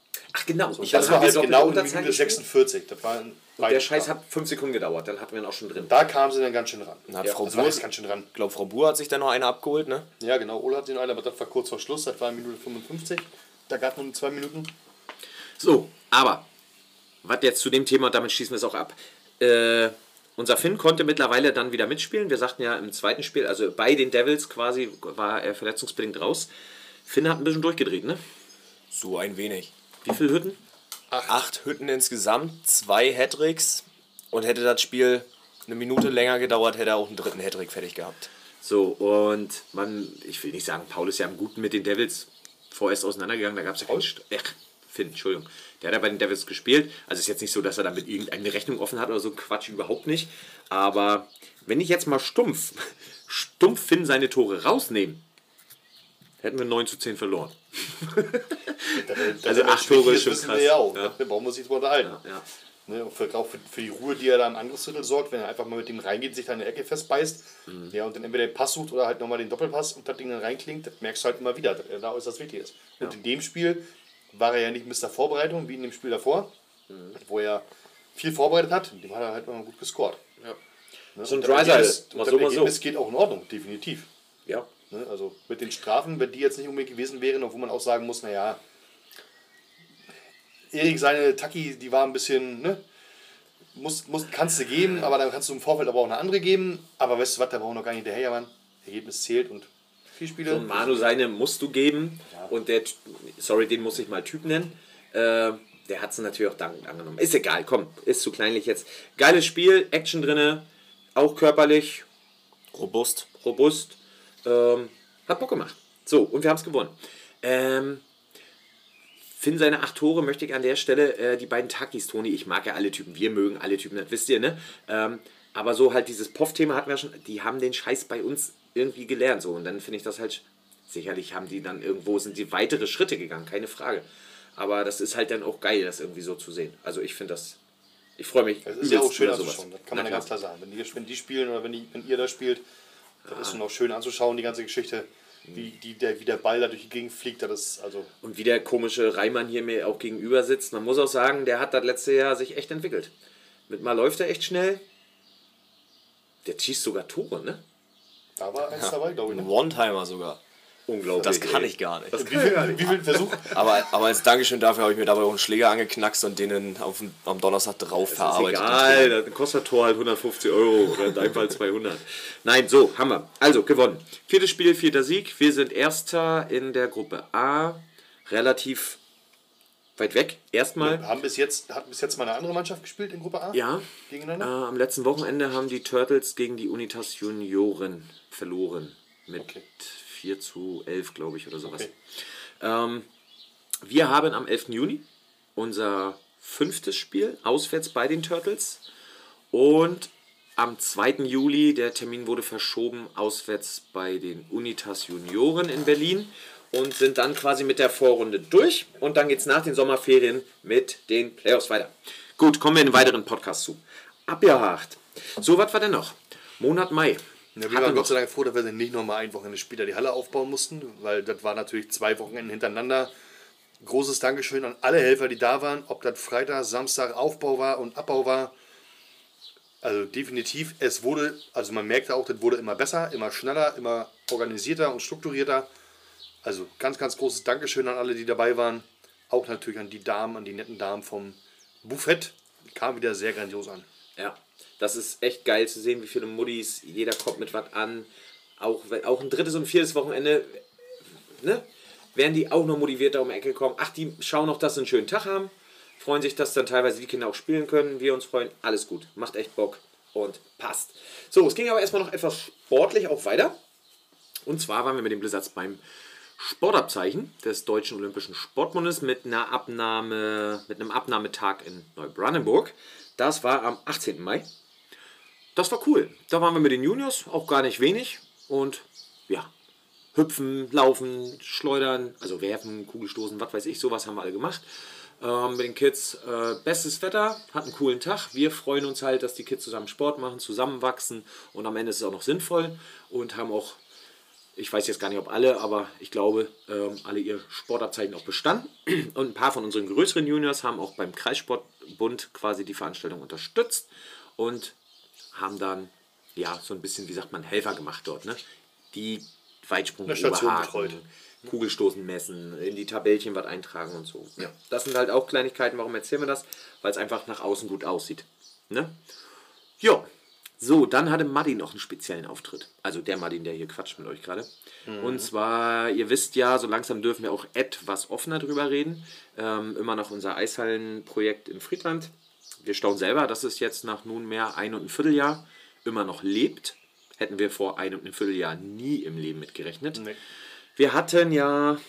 S3: genau.
S1: So, das war halt genau in Minute 46. Das war
S3: der Scheiß hat 5 Sekunden gedauert, dann hatten wir ihn auch schon drin.
S1: Da kam sie dann ganz schön ran.
S2: Hat
S1: Ja,
S2: Frau
S1: das
S2: Buhr,
S1: war ganz schön ran.
S2: Ich glaube, Frau Buhr hat sich dann noch eine abgeholt, ne?
S1: Ja, genau. Ola hat den einen, aber das war kurz vor Schluss. Das war in Minute 55. Da gab es nur 2 Minuten.
S3: So, aber, was jetzt zu dem Thema, und damit schließen wir es auch ab. Unser Finn konnte mittlerweile dann wieder mitspielen. Wir sagten ja im zweiten Spiel, also bei den Devils quasi, war er verletzungsbedingt raus. Finn hat ein bisschen durchgedreht, ne?
S2: So ein wenig.
S3: Wie viele Hütten?
S2: 8 Hütten insgesamt, 2 Hattricks. Und hätte das Spiel eine Minute länger gedauert, hätte er auch einen dritten Hattrick fertig gehabt.
S3: So, und ich will nicht sagen, Paul ist ja am Guten mit den Devils vorerst auseinandergegangen, da gab es ja keinen Finn, Entschuldigung. Der hat ja bei den Devils gespielt. Also ist jetzt nicht so, dass er damit irgendeine Rechnung offen hat oder so, Quatsch, überhaupt nicht. Aber wenn ich jetzt mal stumpf Finn seine Tore rausnehme, hätten wir 9:10 verloren.
S1: Also
S3: 8 Tore ist schon
S1: wissen
S3: krass.
S1: wir ja auch.
S3: Ja.
S1: Da brauchen wir uns nicht drüber unterhalten.
S3: Ja.
S1: Ne, auch für die Ruhe, die er da im Angriffsdrittel sorgt, wenn er einfach mal mit dem reingeht, sich da in der Ecke festbeißt, ja, und dann entweder den Pass sucht oder halt nochmal den Doppelpass und das Ding dann reinklingt, das merkst du halt immer wieder, dass er da äußerst wichtig ist. Und in dem Spiel war er ja nicht Mr. Vorbereitung, wie in dem Spiel davor, wo er viel vorbereitet hat, in dem hat er halt immer gut gescored.
S3: Ja.
S1: Ne?
S3: So ein
S1: Und das Ergebnis
S3: so.
S1: geht auch in Ordnung, definitiv.
S3: Ja.
S1: Ne? Also mit den Strafen, wenn die jetzt nicht unbedingt gewesen wären, obwohl man auch sagen muss, naja, Erik, seine Taki, die war ein bisschen, ne? Kannst du geben, aber dann kannst du im Vorfeld aber auch eine andere geben. Aber weißt du was, da brauchen wir noch gar nicht hinterherjammern. Ergebnis zählt und 4 Spiele.
S3: So ein Manu seine musst du geben. Ja. Und den muss ich mal Typ nennen. Der hat es natürlich auch dankend angenommen. Ist egal, komm, ist zu kleinlich jetzt. Geiles Spiel, Action drinne, auch körperlich.
S2: Robust.
S3: Hat Bock gemacht. So, und wir haben es gewonnen. Finn seine 8 Tore möchte ich an der Stelle, die beiden Takis, Toni, ich mag ja alle Typen, wir mögen alle Typen, das wisst ihr, ne? Aber so halt dieses Poff-Thema hatten wir schon, die haben den Scheiß bei uns irgendwie gelernt, so. Und dann finde ich das halt, sicherlich haben die dann irgendwo, sind die weitere Schritte gegangen, keine Frage. Aber das ist halt dann auch geil, das irgendwie so zu sehen. Also ich finde das, ich freue mich.
S1: Das ist ja auch schön anzuschauen, das kann man ja ganz klar sagen. Wenn die spielen oder wenn ihr da spielt, das ist schon auch schön anzuschauen, die ganze Geschichte. Wie der Ball da durch die Gegend fliegt. Das ist also
S3: und wie der komische Reimann hier mir auch gegenüber sitzt. Man muss auch sagen, der hat das letzte Jahr sich echt entwickelt. Mal läuft er echt schnell. Der schießt sogar Tore, ne?
S1: Da war eins dabei, glaube ich.
S2: Ein One-Timer sogar.
S3: Unglaublich.
S2: Das kann ich gar nicht.
S1: Wie viel Versuch?
S2: Aber als Dankeschön dafür habe ich mir dabei auch einen Schläger angeknackst und den am Donnerstag drauf verarbeitet.
S3: Egal, das kostet Tor halt 150 € oder in deinem Fall 200. Nein, so, haben wir. Also, gewonnen. 4. Spiel, 4. Sieg. Wir sind Erster in der Gruppe A. Relativ weit weg. Erstmal.
S1: Hat bis jetzt mal eine andere Mannschaft gespielt in Gruppe A?
S3: Ja.
S1: Gegeneinander?
S3: Am letzten Wochenende haben die Turtles gegen die Unitas Junioren verloren. Mit 4:11, glaube ich, oder sowas. Okay. Wir haben am 11. Juni unser 5. Spiel auswärts bei den Turtles. Und am 2. Juli, der Termin wurde verschoben, auswärts bei den Unitas Junioren in Berlin. Und sind dann quasi mit der Vorrunde durch. Und dann geht es nach den Sommerferien mit den Playoffs weiter. Gut, kommen wir in einen weiteren Podcast zu. Abgehakt. So, was war denn noch? Monat Mai.
S1: Ja, wir waren Gott sei Dank froh, dass wir nicht nochmal ein Wochenende später die Halle aufbauen mussten, weil das war natürlich 2 Wochenenden hintereinander. Großes Dankeschön an alle Helfer, die da waren, ob das Freitag, Samstag Aufbau war und Abbau war. Also definitiv, also man merkte auch, das wurde immer besser, immer schneller, immer organisierter und strukturierter. Also ganz, ganz großes Dankeschön an alle, die dabei waren. Auch natürlich an die Damen, an die netten Damen vom Buffett. Kam wieder sehr grandios an.
S3: Ja. Das ist echt geil zu sehen, wie viele Muddis, jeder kommt mit was an. Auch ein 3. und 4. Wochenende, ne? Werden die auch noch motivierter um die Ecke kommen. Ach, die schauen noch, dass sie einen schönen Tag haben. Freuen sich, dass dann teilweise die Kinder auch spielen können. Wir uns freuen. Alles gut. Macht echt Bock und passt. So, es ging aber erstmal noch etwas sportlich auch weiter. Und zwar waren wir mit den Blizzards beim Sportabzeichen des Deutschen Olympischen Sportbundes mit einem Abnahmetag in Neubrandenburg. Das war am 18. Mai. Das war cool. Da waren wir mit den Juniors, auch gar nicht wenig. Und ja, hüpfen, laufen, schleudern, also werfen, Kugelstoßen, was weiß ich, sowas haben wir alle gemacht. Mit den Kids bestes Wetter, hatten einen coolen Tag. Wir freuen uns halt, dass die Kids zusammen Sport machen, zusammenwachsen und am Ende ist es auch noch sinnvoll und haben auch Ich weiß jetzt gar nicht, ob alle, aber ich glaube, alle ihr Sportabzeichen auch bestanden. Und ein paar von unseren größeren Juniors haben auch beim Kreissportbund quasi die Veranstaltung unterstützt und haben dann, ja, so ein bisschen, wie sagt man, Helfer gemacht dort. Ne? Die Weitsprung, Oberhaken, Kugelstoßen messen, in die Tabellchen was eintragen und so. Ja, das sind halt auch Kleinigkeiten. Warum erzählen wir das? Weil es einfach nach außen gut aussieht. Ne? Jo. So, dann hatte Martin noch einen speziellen Auftritt. Also der Martin, der hier quatscht mit euch gerade. Und zwar, ihr wisst ja, so langsam dürfen wir auch etwas offener drüber reden. Immer noch unser Eishallenprojekt in Friedland. Wir staunen selber, dass es jetzt nach nunmehr 1,25 Jahr immer noch lebt. Hätten wir vor 1,25 Jahr nie im Leben mitgerechnet. Nee. Wir hatten ja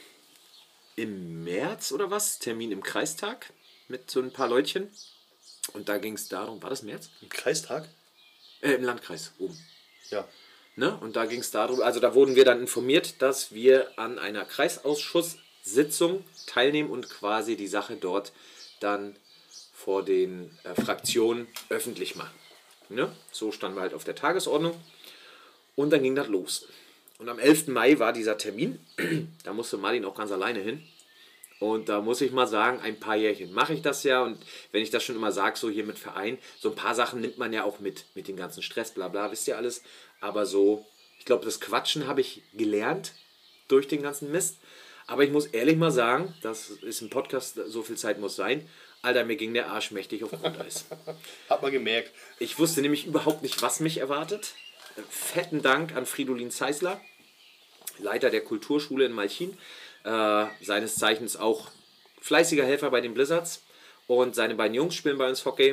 S3: im März oder was, Termin im Kreistag mit so ein paar Leutchen. Und da ging es darum, war das März?
S1: Im Kreistag?
S3: Im Landkreis oben.
S1: Ja.
S3: Ne? Und da ging es darum, also da wurden wir dann informiert, dass wir an einer Kreisausschusssitzung teilnehmen und quasi die Sache dort dann vor den Fraktionen öffentlich machen. Ne? So standen wir halt auf der Tagesordnung und dann ging das los. Und am 11. Mai war dieser Termin, da musste Martin auch ganz alleine hin. Und da muss ich mal sagen, ein paar Jährchen mache ich das ja. Und wenn ich das schon immer sage, so hier mit Verein, so ein paar Sachen nimmt man ja auch mit dem ganzen Stress, bla bla, wisst ihr alles. Aber so, ich glaube, das Quatschen habe ich gelernt durch den ganzen Mist. Aber ich muss ehrlich mal sagen, das ist ein Podcast, so viel Zeit muss sein. Alter, mir ging der Arsch mächtig auf Grundeis.
S1: Hat man gemerkt.
S3: Ich wusste nämlich überhaupt nicht, was mich erwartet. Fetten Dank an Fridolin Zeisler, Leiter der Kulturschule in Malchin. Seines Zeichens auch fleißiger Helfer bei den Blizzards, und seine beiden Jungs spielen bei uns Hockey.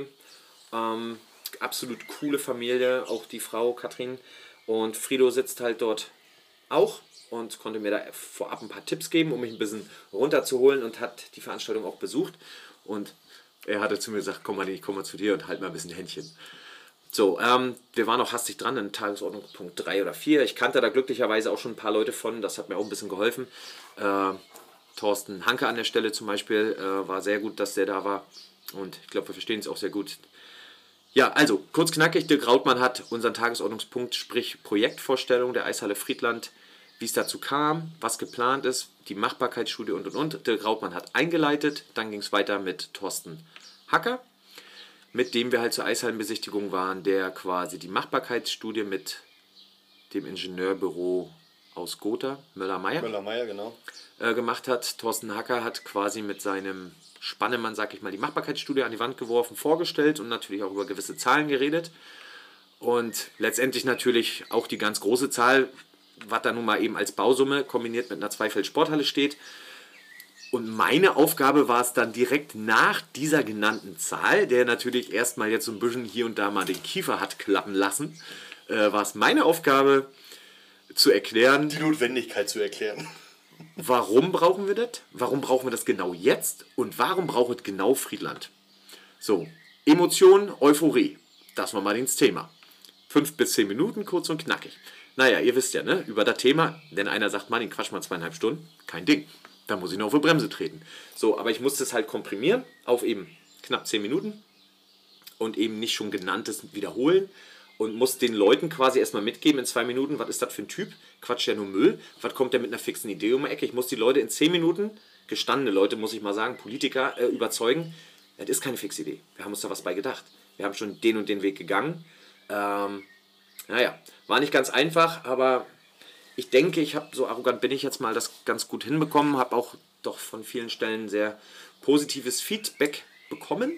S3: Absolut coole Familie, auch die Frau Katrin, und Frido sitzt halt dort auch und konnte mir da vorab ein paar Tipps geben, um mich ein bisschen runterzuholen, und hat die Veranstaltung auch besucht, und er hatte zu mir gesagt, komm mal, ich komme mal zu dir und halt mal ein bisschen Händchen. So, wir waren auch hastig dran in Tagesordnungspunkt 3 oder 4. Ich kannte da glücklicherweise auch schon ein paar Leute von, das hat mir auch ein bisschen geholfen. Thorsten Hanke an der Stelle zum Beispiel, war sehr gut, dass der da war, und ich glaube, wir verstehen es auch sehr gut. Ja, also, kurz knackig, Dirk Rautmann hat unseren Tagesordnungspunkt, sprich Projektvorstellung der Eishalle Friedland, wie es dazu kam, was geplant ist, die Machbarkeitsstudie und. Dirk Rautmann hat eingeleitet, dann ging es weiter mit Thorsten Hacker, mit dem wir halt zur Eishallenbesichtigung waren, der quasi die Machbarkeitsstudie mit dem Ingenieurbüro aus Gotha, Möller-Meyer,
S1: genau,
S3: gemacht hat. Thorsten Hacker hat quasi mit seinem Spannemann, sag ich mal, die Machbarkeitsstudie an die Wand geworfen, vorgestellt und natürlich auch über gewisse Zahlen geredet. Und letztendlich natürlich auch die ganz große Zahl, was da nun mal eben als Bausumme kombiniert mit einer Zweifeld-Sporthalle steht. Und meine Aufgabe war es dann direkt nach dieser genannten Zahl, der natürlich erstmal jetzt so ein bisschen hier und da mal den Kiefer hat klappen lassen, war es meine Aufgabe zu erklären.
S1: Die Notwendigkeit zu erklären.
S3: Warum brauchen wir das? Warum brauchen wir das genau jetzt? Und warum braucht es genau Friedland? So, Emotionen, Euphorie. Das war mal ins Thema. 5 bis 10 Minuten, kurz und knackig. Naja, ihr wisst ja, ne, über das Thema, wenn einer sagt, Mann, den quatsch mal 2,5 Stunden, kein Ding. Da muss ich noch auf die Bremse treten. So, aber ich musste es halt komprimieren auf eben knapp 10 Minuten und eben nicht schon genanntes wiederholen und muss den Leuten quasi erstmal mitgeben in 2 Minuten, was ist das für ein Typ? Quatscht ja nur Müll. Was kommt der mit einer fixen Idee um die Ecke? Ich muss die Leute in 10 Minuten, gestandene Leute, muss ich mal sagen, Politiker, überzeugen, das ist keine fixe Idee. Wir haben uns da was bei gedacht. Wir haben schon den und den Weg gegangen. Naja, war nicht ganz einfach, aber ich denke, ich habe, so arrogant bin ich jetzt mal, das ganz gut hinbekommen, habe auch doch von vielen Stellen sehr positives Feedback bekommen.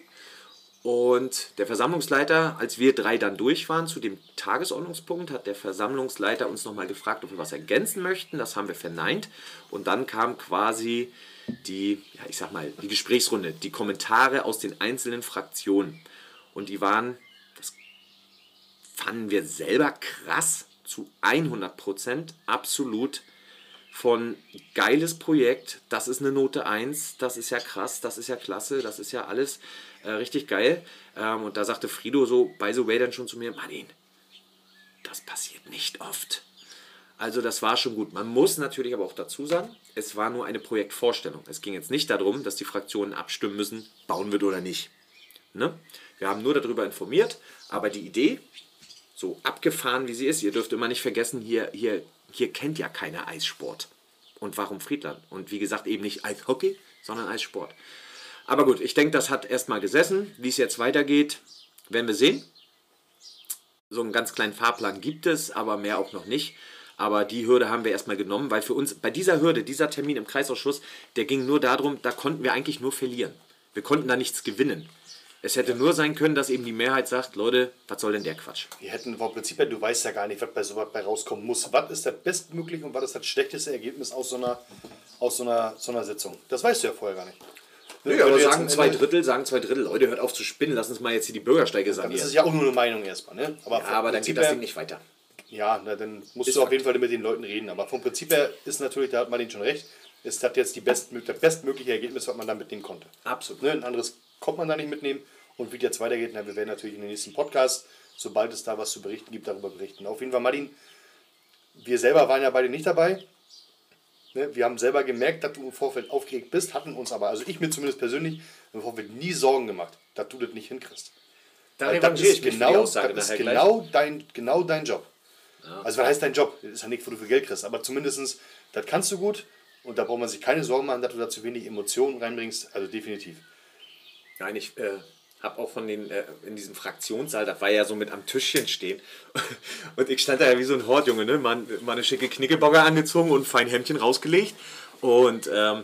S3: Und der Versammlungsleiter, als wir 3 dann durch waren zu dem Tagesordnungspunkt, hat der Versammlungsleiter uns nochmal gefragt, ob wir was ergänzen möchten. Das haben wir verneint. Und dann kam quasi die, ja, ich sag mal, die Gesprächsrunde, die Kommentare aus den einzelnen Fraktionen. Und die waren, das fanden wir selber krass, zu 100% absolut von geiles Projekt, das ist eine Note 1, das ist ja krass, das ist ja klasse, das ist ja alles richtig geil. Und da sagte Frido so, by the way, dann schon zu mir, Martin, das passiert nicht oft. Also das war schon gut. Man muss natürlich aber auch dazu sagen, es war nur eine Projektvorstellung. Es ging jetzt nicht darum, dass die Fraktionen abstimmen müssen, bauen wird oder nicht. Ne? Wir haben nur darüber informiert, aber die Idee, so abgefahren wie sie ist, ihr dürft immer nicht vergessen, hier hier kennt ja keiner Eissport. Und warum Friedland? Und wie gesagt, eben nicht Eishockey, sondern Eissport. Aber gut, ich denke, das hat erstmal gesessen. Wie es jetzt weitergeht, werden wir sehen. So einen ganz kleinen Fahrplan gibt es, aber mehr auch noch nicht. Aber die Hürde haben wir erstmal genommen, weil für uns bei dieser Hürde, dieser Termin im Kreisausschuss, der ging nur darum, da konnten wir eigentlich nur verlieren. Wir konnten da nichts gewinnen. Es hätte nur sein können, dass eben die Mehrheit sagt, Leute, was soll denn der Quatsch?
S1: Wir hätten vom Prinzip her, du weißt ja gar nicht, was bei so was bei rauskommen muss. Was ist das bestmögliche und was ist das schlechteste Ergebnis aus so einer Sitzung? Das weißt du ja vorher gar nicht.
S3: Nö, aber sagen zwei Drittel, Leute, hört auf zu spinnen, lass uns mal jetzt hier die Bürgersteige sanieren.
S1: Das ist ja auch nur eine Meinung erstmal. Ne?
S3: Aber dann geht das Ding nicht weiter.
S1: Ja, na, dann musst du auf jeden Fall mit den Leuten reden. Aber vom Prinzip her ist natürlich, da hat Martin schon recht, es hat jetzt das bestmögliche Ergebnis, was man da mitnehmen konnte.
S3: Absolut.
S1: Ne? Ein anderes konnte man da nicht mitnehmen. Und wie jetzt weitergeht, na, wir werden natürlich in den nächsten Podcast, sobald es da was zu berichten gibt, darüber berichten. Auf jeden Fall, Martin, wir selber waren ja beide nicht dabei. Ne? Wir haben selber gemerkt, dass du im Vorfeld aufgeregt bist, hatten uns aber, also ich mir zumindest persönlich, im Vorfeld nie Sorgen gemacht, dass du das nicht hinkriegst.
S3: Da
S1: das ist genau dein Job.
S3: Ja.
S1: Also was heißt dein Job? Das ist ja nicht, wo du viel Geld kriegst, aber zumindest, das kannst du gut und da braucht man sich keine Sorgen machen, dass du da zu wenig Emotionen reinbringst, also definitiv.
S3: Nein, ich habe auch von den, in diesem Fraktionssaal, da war ja so mit am Tischchen stehen und ich stand da ja wie so ein Hortjunge, ne? Mal eine schicke Knickelbocker angezogen und ein fein Hemdchen rausgelegt und dann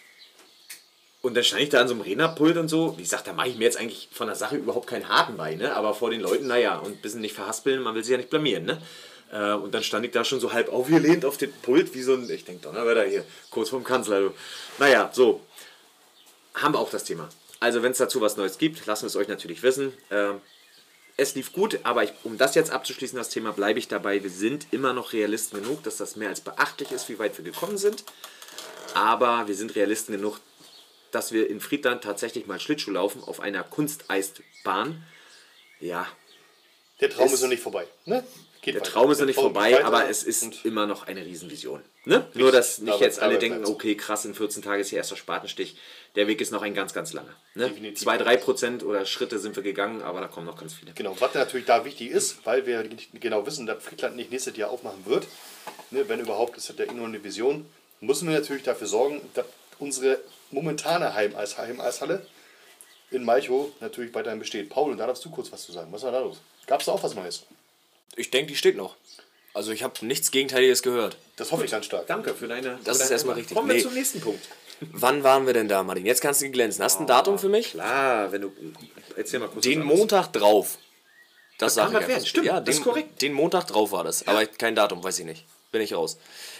S3: stand ich da an so einem Rednerpult und so. Wie gesagt, da mache ich mir jetzt eigentlich von der Sache überhaupt keinen Haken bei, ne? Aber vor den Leuten, naja, und ein bisschen nicht verhaspeln, man will sich ja nicht blamieren, ne? Und dann stand ich da schon so halb aufgelehnt auf den Pult, wie so ein, ich denke, Donnerwetter hier, kurz vorm Kanzler. Du. Naja, so, haben wir auch das Thema. Also wenn es dazu was Neues gibt, lassen wir es euch natürlich wissen. Es lief gut, aber um das jetzt abzuschließen, das Thema, bleibe ich dabei. Wir sind immer noch Realisten genug, dass das mehr als beachtlich ist, wie weit wir gekommen sind. Aber wir sind Realisten genug, dass wir in Friedland tatsächlich mal Schlittschuh laufen auf einer Kunsteisbahn. Ja.
S1: Der Traum ist noch nicht vorbei. Ne?
S3: Der Traum ist noch nicht vorbei, aber es ist immer noch eine Riesenvision. Ne? Nur, dass nicht jetzt alle denken, okay, krass, in 14 Tagen ist hier erster Spatenstich. Der Weg ist noch ein ganz, ganz langer. Ne? 2-3% oder Schritte sind wir gegangen, aber da kommen noch ganz viele.
S1: Genau, was natürlich da wichtig ist, weil wir genau wissen, dass Friedland nicht nächstes Jahr aufmachen wird, ne, wenn überhaupt, ist das ja nur eine Vision, müssen wir natürlich dafür sorgen, dass unsere momentane Heimeishalle in Malchow natürlich weiterhin besteht. Paul, und da darfst du kurz was zu sagen. Was war da los? Gab es da auch was Neues?
S2: Ich denke, die steht noch. Also ich habe nichts Gegenteiliges gehört.
S1: Das hoffe ich ganz stark.
S3: Danke für deine...
S2: Das ist erstmal richtig.
S3: Kommen wir zum nächsten Punkt.
S2: Wann waren wir denn da, Martin? Jetzt kannst du glänzen. Hast du ein Datum für mich?
S3: Klar, wenn du... Erzähl mal kurz.
S2: Den Montag drauf. Das
S3: kann
S2: sage
S3: was werden. Stimmt,
S2: ja,
S3: das ist korrekt.
S2: Den Montag drauf war das. Aber kein Datum, weiß ich nicht. Bin ich raus.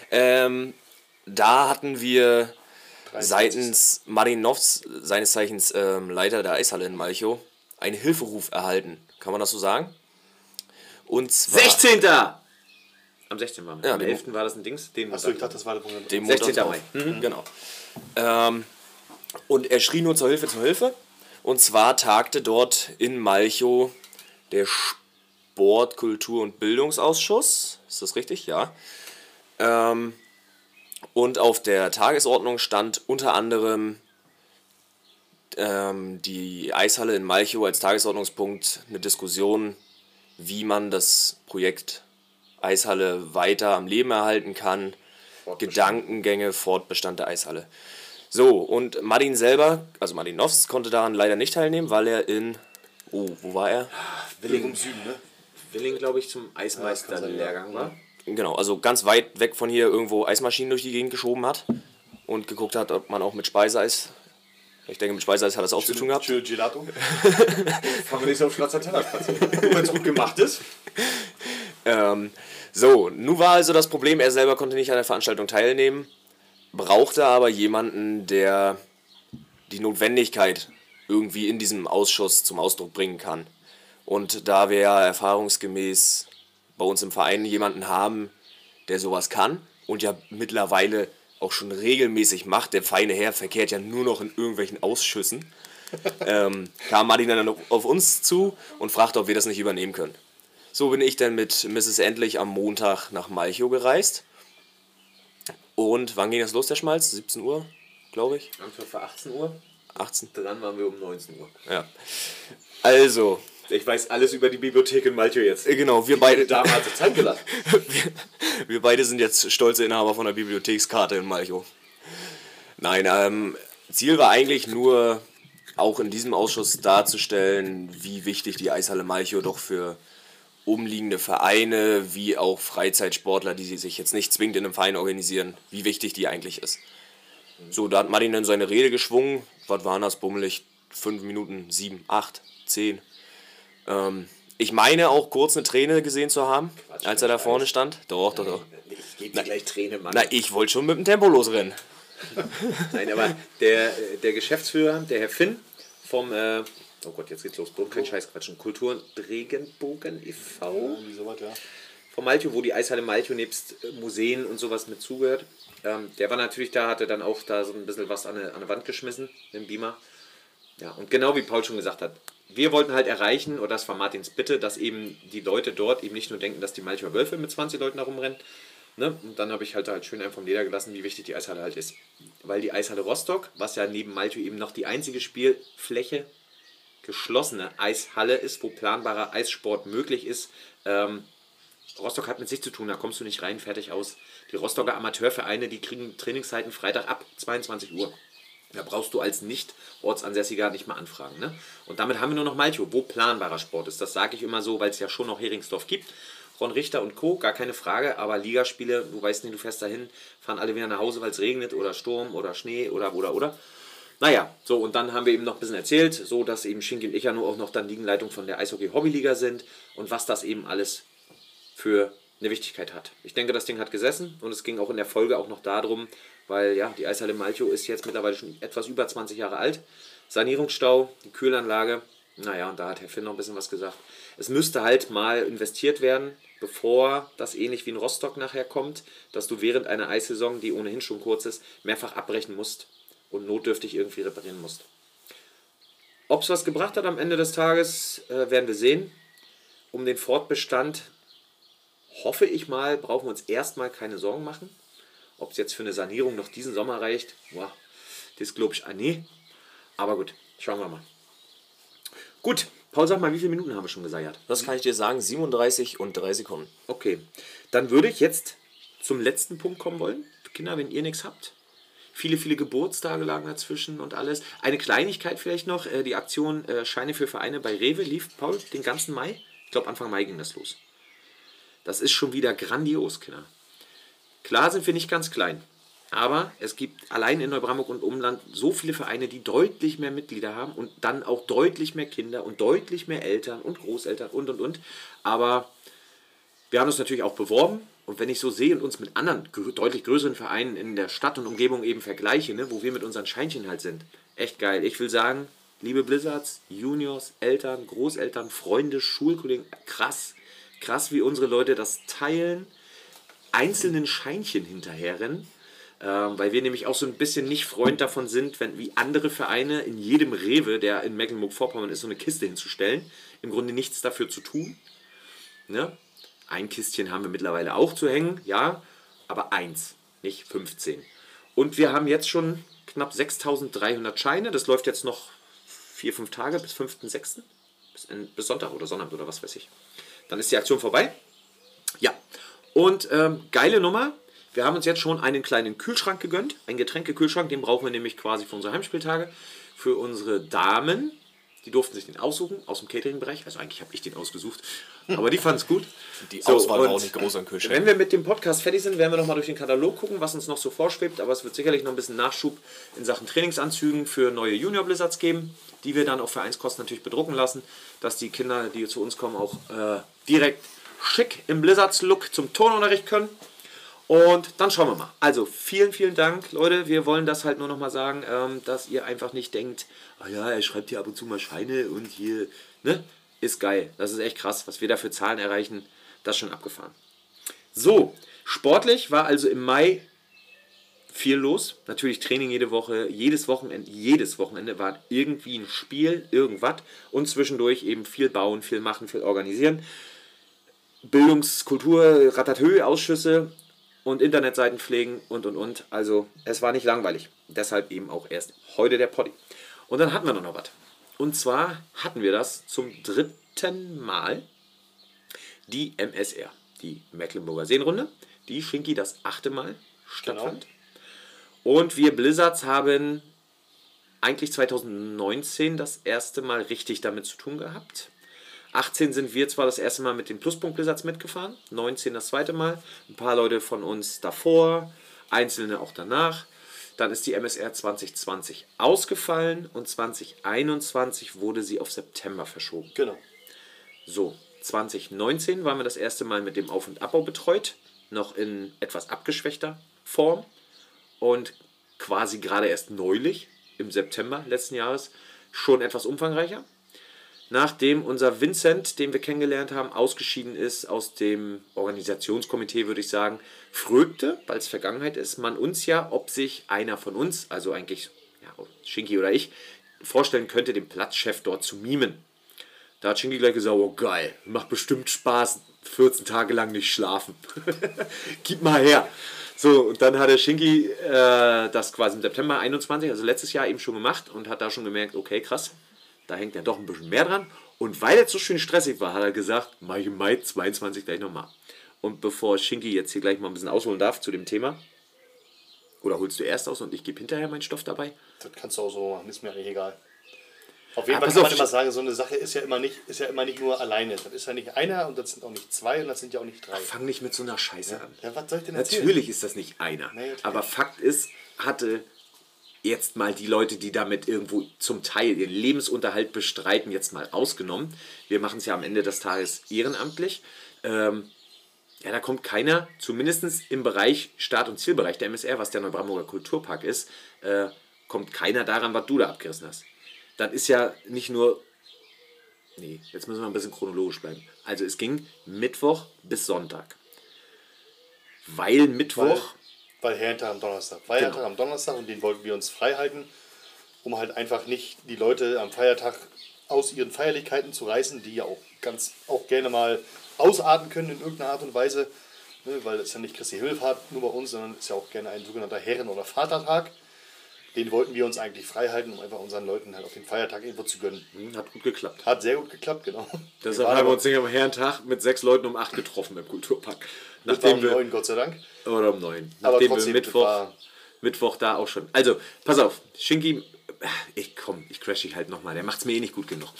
S2: Da hatten wir seitens Martin Nofs, seines Zeichens Leiter der Eishalle in Malchow, einen Hilferuf erhalten. Kann man das so sagen? Und zwar...
S3: 16. Am 16. waren wir.
S2: Ja,
S3: am 11. war das ein Dings.
S1: Achso, ich dachte, das war der Punkt.
S2: Dem
S3: 16.
S2: Montag
S3: Mai.
S2: drauf. Genau. Und er schrie nur zur Hilfe, zur Hilfe. Und zwar tagte dort in Malchow der Sport-, Kultur- und Bildungsausschuss. Ist das richtig? Ja. Und auf der Tagesordnung stand unter anderem die Eishalle in Malchow als Tagesordnungspunkt, eine Diskussion, wie man das Projekt Eishalle weiter am Leben erhalten kann, Gedankengänge, Fortbestand der Eishalle. So, und Martin selber, also Martin Nofs, konnte daran leider nicht teilnehmen, weil er in, wo war er?
S3: Willing im Süden, ne? Willing, glaube ich, zum Eismeister-Lehrgang war.
S2: Genau, also ganz weit weg von hier irgendwo Eismaschinen durch die Gegend geschoben hat und geguckt hat, ob man auch mit Speiseeis, ich denke mit Speiseeis hat das auch zu tun gehabt.
S1: Schön Gelato.
S3: Fangen wir nicht so auf Schwarzer Teller. Wenn es gut gemacht ist.
S2: So, nun war also das Problem, er selber konnte nicht an der Veranstaltung teilnehmen, brauchte aber jemanden, der die Notwendigkeit irgendwie in diesem Ausschuss zum Ausdruck bringen kann. Und da wir ja erfahrungsgemäß bei uns im Verein jemanden haben, der sowas kann und ja mittlerweile auch schon regelmäßig macht, der feine Herr verkehrt ja nur noch in irgendwelchen Ausschüssen, kam Martin dann auf uns zu und fragte, ob wir das nicht übernehmen können. So bin ich dann mit Mrs. Endlich am Montag nach Malchow gereist. Und wann ging das los, der Schmalz? 17 Uhr, glaube ich.
S3: Für 18 Uhr.
S2: 18.
S3: Dann waren wir um 19 Uhr.
S2: Ja. Also,
S3: Ich weiß alles über die Bibliothek in Malchow jetzt.
S2: Genau, wir
S3: Meine
S2: beide,
S3: Dame hat sich Zeit gelassen.
S2: wir beide sind jetzt stolze Inhaber von der Bibliothekskarte in Malchow. Nein, Ziel war eigentlich nur, auch in diesem Ausschuss darzustellen, wie wichtig die Eishalle Malchow doch für umliegende Vereine, wie auch Freizeitsportler, die sich jetzt nicht zwingend in einem Verein organisieren, wie wichtig die eigentlich ist. So, da hat Martin dann seine Rede geschwungen. Was waren das, bummelig? 5 Minuten, 7, 8, 10. Ich meine auch kurz eine Träne gesehen zu haben, als er da vorne stand. Doch.
S3: Ich gebe dir gleich Träne, Mann.
S2: Na, ich wollte schon mit dem Tempo losrennen.
S3: Nein, aber der Geschäftsführer, der Herr Finn vom, oh Gott, jetzt geht's los, kein Scheiß quatschen, Kultur Regenbogen e.V. Von Malchow, wo die Eishalle Malchow nebst Museen und sowas mit zugehört. Der war natürlich da, hatte dann auch da so ein bisschen was an eine Wand geschmissen, im Beamer. Ja, und genau wie Paul schon gesagt hat, wir wollten halt erreichen, oder das war Martins Bitte, dass eben die Leute dort eben nicht nur denken, dass die Malchower Wölfe mit 20 Leuten da rumrennen. Ne? Und dann habe ich halt schön einfach vom Leder gelassen, wie wichtig die Eishalle halt ist. Weil die Eishalle Rostock, was ja neben Malchow eben noch die einzige Spielfläche, geschlossene Eishalle ist, wo planbarer Eissport möglich ist, Rostock hat mit sich zu tun, da kommst du nicht rein, fertig aus. Die Rostocker Amateurvereine, die kriegen Trainingszeiten Freitag ab 22 Uhr. Da brauchst du als Nicht-Ortsansässiger nicht mal anfragen. Ne? Und damit haben wir nur noch Malchow, wo planbarer Sport ist. Das sage ich immer so, weil es ja schon noch Heringsdorf gibt. Ron Richter und Co., gar keine Frage, aber Ligaspiele, du weißt nicht, du fährst dahin, fahren alle wieder nach Hause, weil es regnet oder Sturm oder Schnee oder. Naja, so, und dann haben wir eben noch ein bisschen erzählt, so dass eben Schinki und ich ja nur auch noch dann Ligenleitung von der Eishockey-Hobbyliga sind und was das eben alles für eine Wichtigkeit hat. Ich denke, das Ding hat gesessen und es ging auch in der Folge auch noch darum, weil ja, die Eishalle Malchow ist jetzt mittlerweile schon etwas über 20 Jahre alt. Sanierungsstau, die Kühlanlage, naja, und da hat Herr Finn noch ein bisschen was gesagt. Es müsste halt mal investiert werden, bevor das ähnlich wie in Rostock nachher kommt, dass du während einer Eissaison, die ohnehin schon kurz ist, mehrfach abbrechen musst und notdürftig irgendwie reparieren musst. Ob es was gebracht hat am Ende des Tages, werden wir sehen. Um den Fortbestand, hoffe ich mal, brauchen wir uns erstmal keine Sorgen machen. Ob es jetzt für eine Sanierung noch diesen Sommer reicht, wow, das glaube ich nee. Aber gut, schauen wir mal. Gut, Paul, sag mal, wie viele Minuten haben wir schon geseiert?
S2: Das kann ich dir sagen, 37 und 3 Sekunden.
S3: Okay, dann würde ich jetzt zum letzten Punkt kommen wollen. Kinder, wenn ihr nichts habt. Viele Geburtstage lagen dazwischen und alles. Eine Kleinigkeit vielleicht noch, die Aktion Scheine für Vereine bei Rewe lief, Paul, den ganzen Mai. Ich glaube, Anfang Mai ging das los. Das ist schon wieder grandios, Kinder. Klar sind wir nicht ganz klein, aber es gibt allein in Neubrandenburg und Umland so viele Vereine, die deutlich mehr Mitglieder haben und dann auch deutlich mehr Kinder und deutlich mehr Eltern und Großeltern und. Aber wir haben uns natürlich auch beworben und wenn ich so sehe und uns mit anderen deutlich größeren Vereinen in der Stadt und Umgebung eben vergleiche, ne, wo wir mit unseren Scheinchen halt sind, echt geil. Ich will sagen, liebe Blizzards, Juniors, Eltern, Großeltern, Freunde, Schulkollegen, krass, wie unsere Leute das teilen, einzelnen Scheinchen hinterherrennen, weil wir nämlich auch so ein bisschen nicht Freund davon sind, wenn wie andere Vereine in jedem Rewe, der in Mecklenburg-Vorpommern ist, so eine Kiste hinzustellen, im Grunde nichts dafür zu tun. Ne? Ein Kistchen haben wir mittlerweile auch zu hängen, ja, aber 1, nicht 15. Und wir haben jetzt schon knapp 6.300 Scheine, das läuft jetzt noch 4-5 Tage bis 5.6., bis Sonntag oder Sonnabend oder was weiß ich. Dann ist die Aktion vorbei. Ja, und geile Nummer. Wir haben uns jetzt schon einen kleinen Kühlschrank gegönnt. Einen Getränkekühlschrank, den brauchen wir nämlich quasi für unsere Heimspieltage. Für unsere Damen, die durften sich den aussuchen, aus dem Catering-Bereich. Also eigentlich habe ich den ausgesucht, aber die fanden es gut.
S2: Die Auswahl war auch nicht groß am Kühlschrank.
S3: Wenn wir mit dem Podcast fertig sind, werden wir nochmal durch den Katalog gucken, was uns noch so vorschwebt. Aber es wird sicherlich noch ein bisschen Nachschub in Sachen Trainingsanzügen für neue Junior-Blizzards geben, die wir dann auf Vereinskosten natürlich bedrucken lassen, dass die Kinder, die zu uns kommen, auch direkt schick im Blizzards-Look zum Turnunterricht können. Und dann schauen wir mal. Also vielen Dank, Leute. Wir wollen das halt nur noch mal sagen, dass ihr einfach nicht denkt, ah ja, er schreibt hier ab und zu mal Scheine und hier, ne? Ist geil. Das ist echt krass, was wir da für Zahlen erreichen. Das ist schon abgefahren. So, sportlich war also im Mai viel los. Natürlich Training jede Woche, jedes Wochenende war irgendwie ein Spiel, irgendwas. Und zwischendurch eben viel bauen, viel machen, viel organisieren. Bildungskultur, Ratatouille-Ausschüsse und Internetseiten pflegen und. Also es war nicht langweilig. Deshalb eben auch erst heute der Poddy. Und dann hatten wir noch was. Und zwar hatten wir das zum Mal die MSR, die Mecklenburger Seenrunde, die Schinki das 8. Mal stattfand. Genau. Und wir Blizzards haben eigentlich 2019 das erste Mal richtig damit zu tun gehabt. 18 sind wir zwar das erste Mal mit den Pluspunkt Blizzards mitgefahren, 19 das zweite Mal, ein paar Leute von uns davor, einzelne auch danach. Dann ist die MSR 2020 ausgefallen und 2021 wurde sie auf September verschoben.
S1: Genau.
S3: So, 2019 waren wir das erste Mal mit dem Auf- und Abbau betreut, noch in etwas abgeschwächter Form und quasi gerade erst neulich, im September letzten Jahres, schon etwas umfangreicher. Nachdem unser Vincent, den wir kennengelernt haben, ausgeschieden ist aus dem Organisationskomitee, würde ich sagen, frögte, weil es Vergangenheit ist, man uns ja, ob sich einer von uns, also eigentlich ja, Schinki oder ich, vorstellen könnte, den Platzchef dort zu mimen. Da hat Schinki gleich gesagt, oh geil, macht bestimmt Spaß, 14 Tage lang nicht schlafen. Gib mal her. So, und dann hat der Schinki das quasi im September 21, also letztes Jahr eben schon gemacht und hat da schon gemerkt, okay, krass, da hängt ja doch ein bisschen mehr dran. Und weil es so schön stressig war, hat er gesagt, mach ich im Mai 22 gleich nochmal. Und bevor Schinki jetzt hier gleich mal ein bisschen ausholen darf zu dem Thema, oder holst du erst aus und ich gebe hinterher meinen Stoff dabei?
S1: Das kannst du auch so machen, ist mir eigentlich egal. Auf jeden
S3: Aber
S1: Fall kann
S3: pass
S1: man
S3: auf,
S1: immer sagen, so eine Sache ist ja immer nicht nur alleine. Das ist ja nicht einer und das sind auch nicht zwei und das sind ja auch nicht drei.
S3: Fang nicht mit so einer Scheiße an.
S1: Ja, was soll ich denn erzählen?
S3: Natürlich ist das nicht einer.
S1: Nee, natürlich.
S3: Aber Fakt ist, hatte jetzt mal die Leute, die damit irgendwo zum Teil ihren Lebensunterhalt bestreiten, jetzt mal ausgenommen. Wir machen es ja am Ende des Tages ehrenamtlich. Ja, da kommt keiner, zumindest im Bereich Start- und Zielbereich der MSR, was der Neubrandenburger Kulturpark ist, kommt keiner daran, was du da abgerissen hast. Das ist ja nicht nur... Nee, jetzt müssen wir ein bisschen chronologisch bleiben. Also es ging Mittwoch bis Sonntag. Weil Mittwoch...
S1: Weil Herrentag am Donnerstag. Feiertag am Donnerstag und den wollten wir uns frei halten, um halt einfach nicht die Leute am Feiertag aus ihren Feierlichkeiten zu reißen, die ja auch gerne mal ausarten können in irgendeiner Art und Weise, ne, weil es ja nicht Christi Himmelfahrt nur bei uns, sondern es ist ja auch gerne ein sogenannter Herren- oder Vatertag. Den wollten wir uns eigentlich frei halten, um einfach unseren Leuten halt auf den Feiertag irgendwo zu gönnen.
S3: Hat gut geklappt.
S1: Hat sehr gut geklappt, genau.
S3: Deshalb haben wir uns nicht am Herrentag mit 6 Leuten um 8 getroffen im Kulturpark.
S1: Nachdem wir 9, Gott sei Dank.
S3: Oder um 9.
S1: Aber
S3: Nachdem
S1: trotzdem,
S3: wir Mittwoch da auch schon. Also, pass auf, Schinki, ich crash dich halt nochmal, der macht es mir eh nicht gut genug.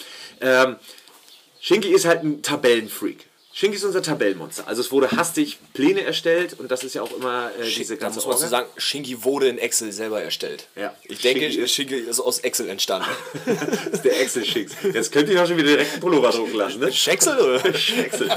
S3: Schinki ist halt ein Tabellenfreak. Schinki ist unser Tabellenmonster. Also es wurde hastig Pläne erstellt und das ist ja auch immer diese
S2: Da
S3: ganze
S2: muss man zu sagen, Schinki wurde in Excel selber erstellt.
S3: Ja.
S2: Ich denke, Schinki ist aus Excel entstanden.
S3: Das ist der Excel-Schicks. Jetzt könnt ihr auch schon wieder direkt einen Pullover drucken lassen, ne?
S2: Schexel oder?
S3: Schexel.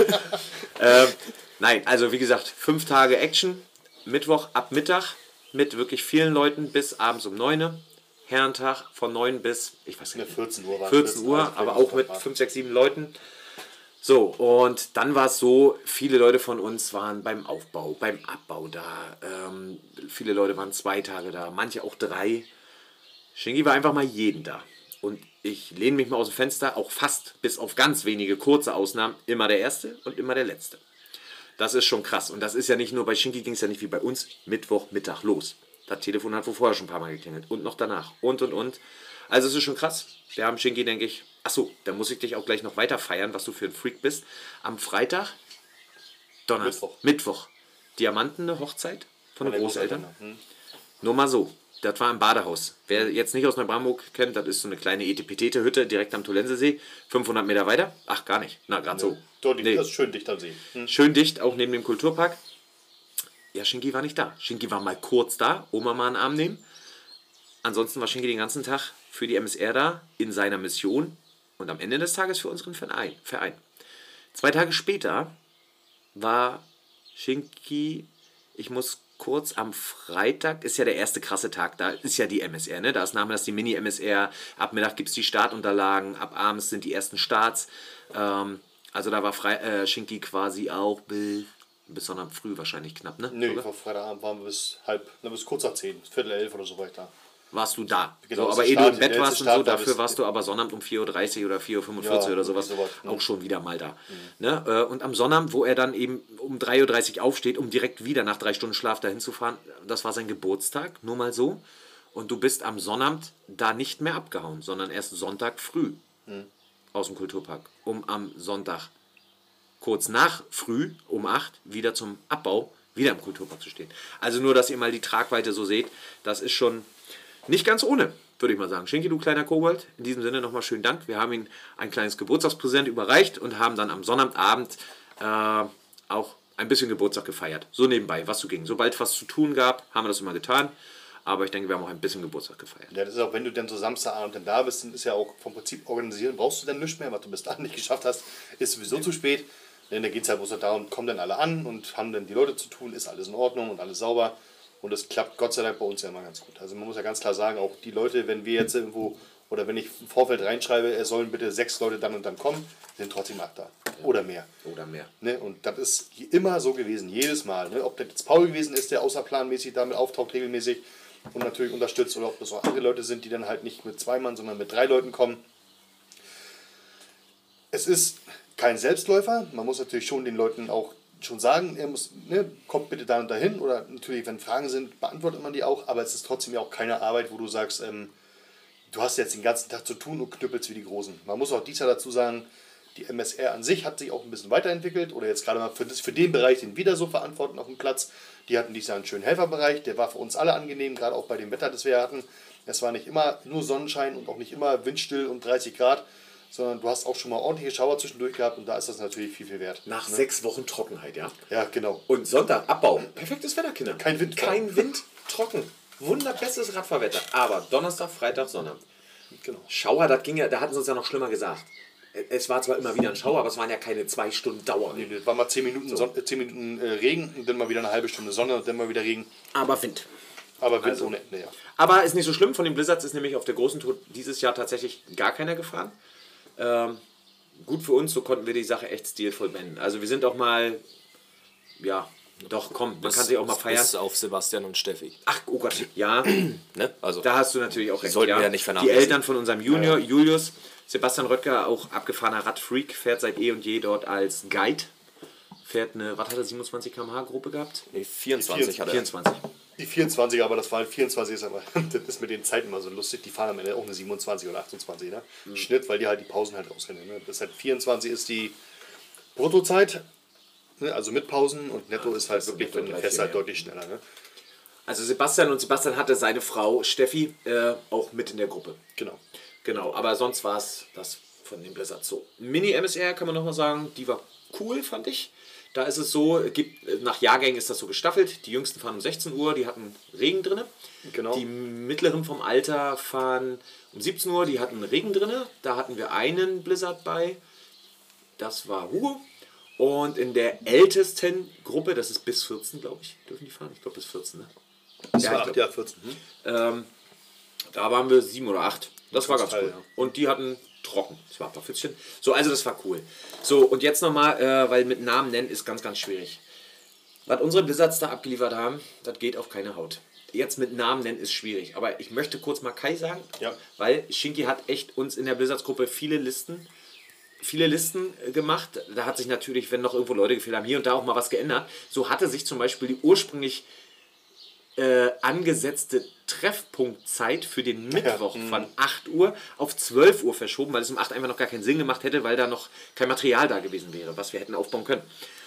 S3: Nein, also wie gesagt, 5 Tage Action. Mittwoch ab Mittag mit wirklich vielen Leuten bis abends um 9. Herrentag von 9 bis, ich weiß nicht,
S1: 14 Uhr war
S3: 14 Uhr, aber auch mit 5, 6, 7 Leuten. So, und dann war es so, viele Leute von uns waren beim Aufbau, beim Abbau da. Viele Leute waren 2 Tage da, manche auch 3. Schinki war einfach mal jeden da. Und ich lehne mich mal aus dem Fenster, auch fast, bis auf ganz wenige kurze Ausnahmen, immer der Erste und immer der Letzte. Das ist schon krass. Und das ist ja nicht nur, bei Schinki ging es ja nicht wie bei uns, Mittwochmittag los. Das Telefon hat wohl vorher schon ein paar Mal geklingelt. Und noch danach. Und. Also es ist schon krass. Wir haben Schinki, denke ich... Achso, da muss ich dich auch gleich noch weiter feiern, was du für ein Freak bist. Am Freitag, Donnerstag, Mittwoch. Diamanten, eine Hochzeit von den Großeltern. Nur mal so. Das war im Badehaus. Wer jetzt nicht aus Neubrandenburg kennt, das ist so eine kleine Etepetete-Hütte direkt am Tolensesee. 500 Meter weiter. Ach, gar nicht. Na, gerade so.
S1: Dort liegt das schön dicht am See.
S3: Schön dicht, auch neben dem Kulturpark. Ja, Schinki war nicht da. Schinki war mal kurz da, Oma mal einen Arm nehmen. Ansonsten war Schinki den ganzen Tag für die MSR da, in seiner Mission und am Ende des Tages für unseren Verein. 2 Tage später war Schinki, ich muss kurz am Freitag, ist ja der erste krasse Tag, da ist ja die MSR, ne? Da ist Name das die Mini-MSR, ab Mittag gibt es die Startunterlagen, ab abends sind die ersten Starts. Also da war Schinki quasi auch bis Sonnabend früh wahrscheinlich knapp, ne?
S1: Nö, vor Freitagabend waren wir bis kurz nach 10, Viertel 11 oder so war ich da.
S3: Warst du da.
S1: Genau,
S3: so, aber
S1: der
S3: ehe du im
S1: Start-
S3: Bett
S1: der
S3: warst
S1: letzte
S3: und so,
S1: Start war
S3: dafür
S1: bis-
S3: warst du aber Sonnabend um 4.30 Uhr oder 4.45 Uhr
S1: Ja,
S3: oder sowas
S1: sowas,
S3: auch schon wieder mal da. Ne? Und am Sonnabend, wo er dann eben um 3.30 Uhr aufsteht, um direkt wieder nach 3 Stunden Schlaf dahin zu fahren, das war sein Geburtstag, nur mal so. Und du bist am Sonnabend da nicht mehr abgehauen, sondern erst Sonntag früh. aus dem Kulturpark, um am Sonntag kurz nach früh um 8 wieder zum Abbau wieder im Kulturpark zu stehen. Also nur, dass ihr mal die Tragweite so seht, das ist schon nicht ganz ohne, würde ich mal sagen. Schinki, du kleiner Kobold, in diesem Sinne nochmal schönen Dank. Wir haben ihm ein kleines Geburtstagspräsent überreicht und haben dann am Sonnabend auch ein bisschen Geburtstag gefeiert. So nebenbei, was so ging. Sobald was zu tun gab, haben wir das immer getan. Aber ich denke, wir haben auch ein bisschen Geburtstag gefeiert.
S1: Ja, das ist auch, wenn du dann so Samstagabend dann da bist, dann ist ja auch vom Prinzip organisieren, brauchst du dann nichts mehr, was du bis dahin nicht geschafft hast, ist sowieso zu spät. Denn da geht es halt bloß darum, kommen dann alle an und haben dann die Leute zu tun, ist alles in Ordnung und alles sauber. Und das klappt Gott sei Dank bei uns ja immer ganz gut. Also man muss ja ganz klar sagen, auch die Leute, wenn wir jetzt irgendwo, oder wenn ich im Vorfeld reinschreibe, es sollen bitte 6 Leute dann und dann kommen, sind trotzdem 8 da. Oder mehr.
S3: Oder mehr.
S1: Ne? Und das ist immer so gewesen, jedes Mal. Ne? Ob das jetzt Paul gewesen ist, der außerplanmäßig damit auftaucht, regelmäßig und natürlich unterstützt, oder ob das auch andere Leute sind, die dann halt nicht mit 2 Mann, sondern mit 3 Leuten kommen. Es ist kein Selbstläufer. Man muss natürlich schon den Leuten auch schon sagen, er muss, ne, kommt bitte da und dahin. Oder natürlich, wenn Fragen sind, beantwortet man die auch. Aber es ist trotzdem ja auch keine Arbeit, wo du sagst, du hast jetzt den ganzen Tag zu tun und knüppelst wie die Großen. Man muss auch dies Jahr dazu sagen, die MSR an sich hat sich auch ein bisschen weiterentwickelt. Oder jetzt gerade mal für den Bereich, den wir da so verantworten auf dem Platz. Die hatten dieses Jahr einen schönen Helferbereich. Der war für uns alle angenehm, gerade auch bei dem Wetter, das wir hatten. Es war nicht immer nur Sonnenschein und auch nicht immer windstill und 30 Grad. Sondern du hast auch schon mal ordentliche Schauer zwischendurch gehabt und da ist das natürlich viel, viel wert.
S3: Nach 6 Wochen Trockenheit, ja.
S1: Ja, genau.
S3: Und Sonntag, Abbau. Perfektes Wetter, Kinder.
S1: Kein Wind.
S3: Kein Wind, trocken. Wunderbestes Radfahrwetter. Aber Donnerstag, Freitag, Sonnabend.
S1: Genau.
S3: Schauer, das ging ja, da hatten sie uns ja noch schlimmer gesagt. Es war zwar immer wieder ein Schauer, aber es waren ja keine 2 Stunden Dauer.
S1: Nee, das war mal 10 Minuten, 10 Minuten Regen und dann mal wieder eine halbe Stunde Sonne und dann mal wieder Regen.
S3: Aber Wind.
S1: Aber Wind
S3: Also,
S1: ohne Ende, ja.
S3: Aber ist nicht so schlimm. Von den Blizzards ist nämlich auf der großen Tour dieses Jahr tatsächlich gar keiner gefahren. Gut für uns, so konnten wir die Sache echt stilvoll beenden. Also wir sind auch mal, ja, doch, komm, man kann sich auch mal feiern.
S2: Bis auf Sebastian und Steffi.
S3: Ach, oh Gott, ja,
S2: Ne? Also,
S3: da hast du natürlich auch recht.
S2: sollten wir ja nicht
S3: Die
S2: vernachlässigen.
S3: Eltern von unserem Junior, Julius, Sebastian Röttger, auch abgefahrener Radfreak, fährt seit eh und je dort als Guide. Fährt eine, was hat er, 27 km/h Gruppe gehabt?
S2: nee, 24 hat er.
S3: 24.
S1: Die 24, aber das war halt 24 ist aber, das ist mit den Zeiten immer so lustig. Die fahren am Ende auch eine 27 oder 28, ne? Schnitt, weil die halt die Pausen halt ausrennen. Ne? Das halt 24 ist die Bruttozeit, ne? Also mit Pausen und netto ist halt wirklich, wenn du fährst halt deutlich schneller. Ne?
S3: Also Sebastian hatte seine Frau Steffi auch mit in der Gruppe.
S1: Genau.
S3: Genau, aber sonst war es das von dem Blizzard so. Mini-MSR kann man nochmal sagen, die war cool, fand ich. Da ist es so, nach Jahrgängen ist das so gestaffelt. Die Jüngsten fahren um 16 Uhr, die hatten Regen drin.
S1: Genau.
S3: Die Mittleren vom Alter fahren um 17 Uhr, die hatten Regen drin. Da hatten wir einen Blizzard bei. Das war Hugo. Und in der ältesten Gruppe, das ist bis 14, glaube ich, dürfen die fahren? Ich glaube bis 14, ne?
S1: Das
S3: Ja,
S1: war
S3: ich
S1: 8,
S3: glaub-
S1: ja, 14.
S3: Da waren wir 7 oder 8. Das war ganz
S1: Teil,
S3: cool.
S1: ja.
S3: Und die hatten trocken. Das war ein paar Pfützchen. So, also das war cool. So, und jetzt nochmal, weil mit Namen nennen ist ganz, ganz schwierig. Was unsere Blizzards da abgeliefert haben, das geht auf keine Haut. Jetzt mit Namen nennen ist schwierig. Aber ich möchte kurz mal Kai sagen,
S1: Ja.
S3: weil Shinky hat echt uns in der Blizzards-Gruppe viele Listen gemacht. Da hat sich natürlich, wenn noch irgendwo Leute gefehlt haben, hier und da auch mal was geändert. So hatte sich zum Beispiel die ursprünglich angesetzte Treffpunktzeit für den Mittwoch von 8 Uhr auf 12 Uhr verschoben, weil es um 8 einfach noch gar keinen Sinn gemacht hätte, weil da noch kein Material da gewesen wäre, was wir hätten aufbauen können.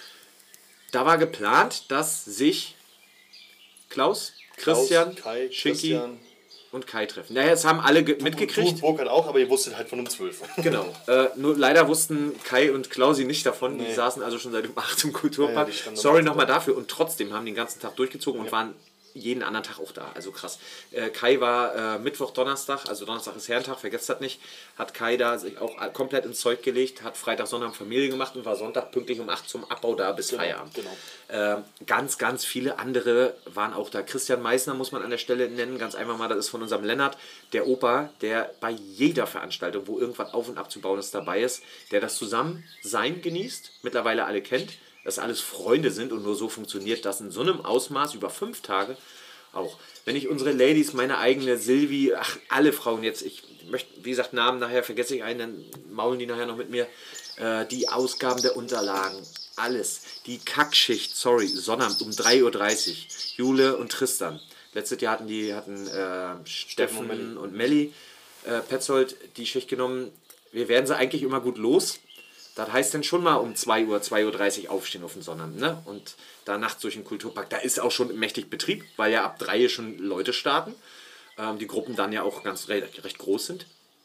S3: Da war geplant, dass sich Klaus, Christian,
S1: Kai,
S3: Shinky
S1: Christian.
S3: und Kai treffen. Naja, jetzt haben alle mitgekriegt.
S1: Du, Burkhard auch, aber ihr wusstet halt von um 12.
S3: Genau. Nur leider wussten Kai und Klausi nicht davon. Die saßen also schon seit um 8 im Kulturpark.
S1: Ja, die standen um
S3: Sorry
S1: 8
S3: nochmal dafür. Und trotzdem haben die den ganzen Tag durchgezogen und waren jeden anderen Tag auch da. Also krass. Kai war Mittwoch, Donnerstag, also Donnerstag ist Herrentag, vergesst das nicht, hat Kai da sich auch komplett ins Zeug gelegt, hat Freitag, Sonntag Familie gemacht und war Sonntag pünktlich um 8 zum Abbau da bis Feierabend.
S1: Genau.
S3: Ganz, ganz viele andere waren auch da. Christian Meissner muss man an der Stelle nennen, ganz einfach mal, das ist von unserem Lennart, der Opa, der bei jeder Veranstaltung, wo irgendwas auf- und abzubauen ist, dabei ist, der das Zusammensein genießt, mittlerweile alle kennt, dass alles Freunde sind und nur so funktioniert das in so einem Ausmaß über 5 Tage auch. Wenn ich unsere Ladies, meine eigene Silvi, ach, alle Frauen jetzt, ich möchte, wie gesagt, Namen nachher vergesse ich einen, dann maulen die nachher noch mit mir, die Ausgaben der Unterlagen, alles. Die Kackschicht, Sonnabend um 3:30 Uhr, Jule und Tristan. Letztes Jahr hatten Steffen und Melli Petzold die Schicht genommen. wir werden sie eigentlich immer gut los. Das heißt dann schon mal um 2 Uhr, 2:30 Uhr aufstehen auf den Sonnabend. Ne? Und da nachts durch den Kulturpark, da ist auch schon mächtig Betrieb, weil ja ab 3 schon Leute starten. Die Gruppen dann ja auch recht groß sind.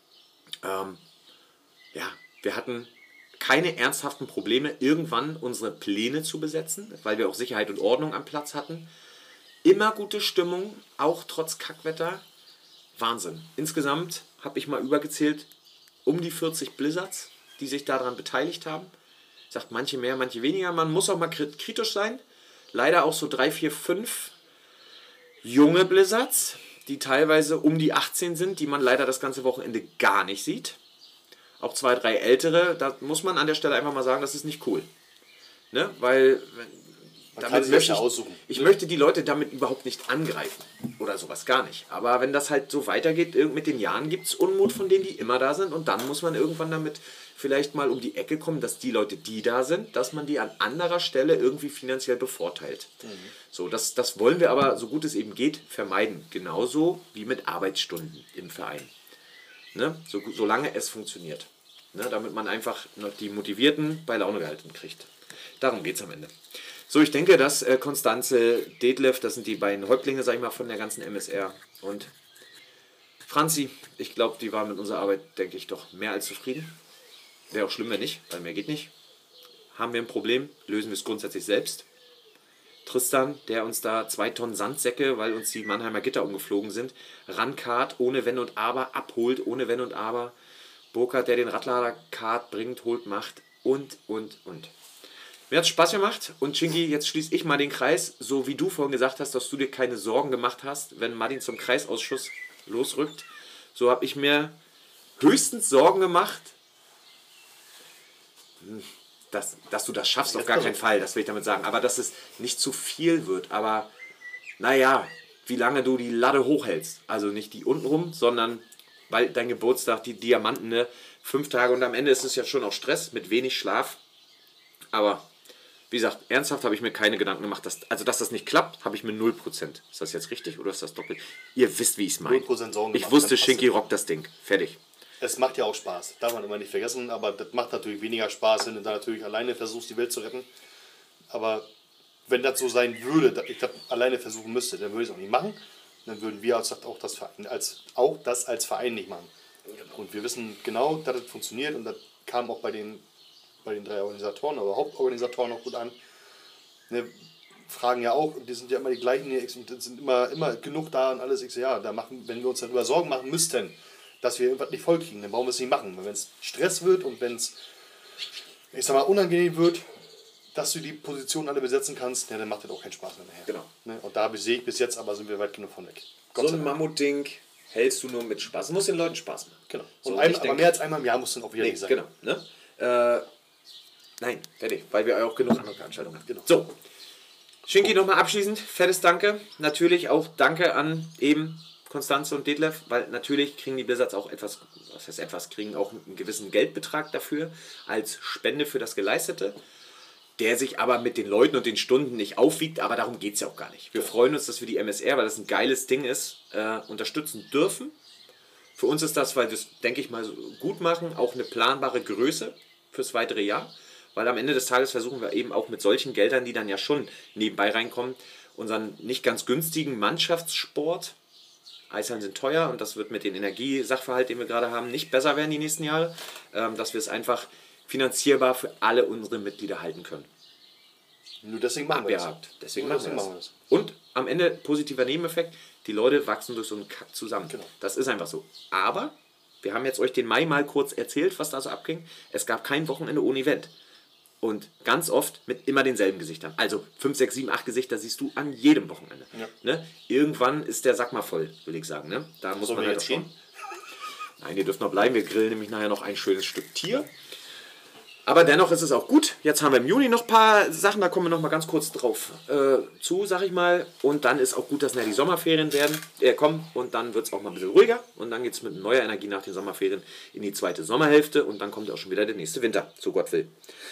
S3: Ja, wir hatten keine ernsthaften Probleme, irgendwann unsere Pläne zu besetzen, weil wir auch Sicherheit und Ordnung am Platz hatten. Immer gute Stimmung, auch trotz Kackwetter. Wahnsinn. Insgesamt habe ich mal übergezählt, um die 40 Blizzards, die sich daran beteiligt haben. Sagt manche mehr, manche weniger. Man muss auch mal kritisch sein. Leider auch so 3, 4, 5 junge Blizzards, die teilweise um die 18 sind, die man leider das ganze Wochenende gar nicht sieht. Auch 2, 3 ältere, da muss man an der Stelle einfach mal sagen, das ist nicht cool. Ne? Weil damit ich möchte die Leute damit überhaupt nicht angreifen oder sowas, gar nicht. Aber wenn das halt so weitergeht, mit den Jahren gibt es Unmut von denen, die immer da sind, und dann muss man irgendwann damit vielleicht mal um die Ecke kommen, dass die Leute, die da sind, dass man die an anderer Stelle irgendwie finanziell bevorteilt. So, das wollen wir aber, so gut es eben geht, vermeiden. Genauso wie mit Arbeitsstunden im Verein. Ne? Solange es funktioniert. Ne? Damit man einfach noch die Motivierten bei Laune gehalten kriegt. Darum geht es am Ende. So, ich denke, dass Konstanze, Detlef, das sind die beiden Häuptlinge, sag ich mal, von der ganzen MSR. Und Franzi, ich glaube, die waren mit unserer Arbeit, denke ich, doch mehr als zufrieden. Wäre auch schlimm, wenn nicht, weil mehr geht nicht. Haben wir ein Problem, lösen wir es grundsätzlich selbst. Tristan, der uns da 2 Tonnen Sandsäcke, weil uns die Mannheimer Gitter umgeflogen sind, rankart, ohne Wenn und Aber, abholt, ohne Wenn und Aber. Burkhard, der den Radlader-Kart bringt, holt, macht und. Mir hat es Spaß gemacht, und Chinky, jetzt schließe ich mal den Kreis, so wie du vorhin gesagt hast, dass du dir keine Sorgen gemacht hast, wenn Martin zum Kreisausschuss losrückt. So habe ich mir höchstens Sorgen gemacht, dass du das schaffst, auf gar keinen Fall, das will ich damit sagen. Aber dass es nicht zu viel wird. Aber naja, wie lange du die Latte hochhältst. Also nicht die untenrum, sondern weil dein Geburtstag, die Diamanten, ne, 5 Tage, und am Ende ist es ja schon auch Stress mit wenig Schlaf. Aber wie gesagt, ernsthaft habe ich mir keine Gedanken gemacht. Dass das nicht klappt, habe ich mir 0%. Ist das jetzt richtig oder ist das doppelt? Ihr wisst, wie ich es meine.
S1: 0% Sorgen
S3: ich wusste, Chinky rockt das Ding. Fertig.
S1: Es macht ja auch Spaß, darf man immer nicht vergessen, aber das macht natürlich weniger Spaß, wenn du da natürlich alleine versuchst, die Welt zu retten. Aber wenn das so sein würde, dass ich das alleine versuchen müsste, dann würde ich es auch nicht machen. Dann würden wir auch das als Verein nicht machen. Und wir wissen genau, dass das funktioniert, und das kam auch bei den 3 Organisatoren oder Hauptorganisatoren auch gut an. Ne, fragen ja auch, die sind ja immer die gleichen, es sind immer genug da und alles. Ich so, ja, wenn wir uns darüber Sorgen machen müssten, dass wir irgendwas nicht vollkriegen, dann brauchen wir es nicht machen. Wenn es Stress wird und wenn es, ich sag mal, unangenehm wird, dass du die Position alle besetzen kannst, ja, dann macht das auch keinen Spaß mehr nachher.
S3: Genau.
S1: Ne? Und da sehe ich bis jetzt, aber sind wir weit genug von weg.
S3: So ein Mammutding hältst du nur mit Spaß. Muss den Leuten Spaß machen.
S1: Genau.
S3: So,
S1: und aber mehr als einmal im Jahr muss dann auch wieder nicht sein.
S3: Genau. Ne? Nein, fertig, weil wir auch genug andere Veranstaltungen haben.
S1: Genau.
S3: So, Chinky, nochmal abschließend, fettes Danke. Natürlich auch Danke an eben Konstanze und Detlef, weil natürlich kriegen die Blizzards auch kriegen auch einen gewissen Geldbetrag dafür als Spende für das Geleistete, der sich aber mit den Leuten und den Stunden nicht aufwiegt, aber darum geht es ja auch gar nicht. Wir freuen uns, dass wir die MSR, weil das ein geiles Ding ist, unterstützen dürfen. Für uns ist das, weil wir es, denke ich mal, so gut machen, auch eine planbare Größe fürs weitere Jahr, weil am Ende des Tages versuchen wir eben auch mit solchen Geldern, die dann ja schon nebenbei reinkommen, unseren nicht ganz günstigen Mannschaftssport, Eishallen sind teuer und das wird mit dem Energiesachverhalt, den wir gerade haben, nicht besser werden die nächsten Jahre, dass wir es einfach finanzierbar für alle unsere Mitglieder halten können.
S1: Nur deswegen machen wir das.
S3: Deswegen machen wir das. Und am Ende positiver Nebeneffekt, die Leute wachsen durch so einen Kack zusammen. Genau. Das ist einfach so. Aber wir haben jetzt euch den Mai mal kurz erzählt, was da so abging. Es gab kein Wochenende ohne Event. Und ganz oft mit immer denselben Gesichtern. Also 5, 6, 7, 8 Gesichter siehst du an jedem Wochenende. Ja. Ne? Irgendwann ist der Sack mal voll, will ich sagen. Ne? Da muss man halt schon. Nein, ihr dürft noch bleiben. Wir grillen nämlich nachher noch ein schönes Stück Tier. Aber dennoch ist es auch gut. Jetzt haben wir im Juni noch ein paar Sachen, da kommen wir noch mal ganz kurz drauf zu, sag ich mal. Und dann ist auch gut, dass die Sommerferien kommen und dann wird es auch mal ein bisschen ruhiger. Und dann geht es mit neuer Energie nach den Sommerferien in die zweite Sommerhälfte und dann kommt auch schon wieder der nächste Winter, so Gott will.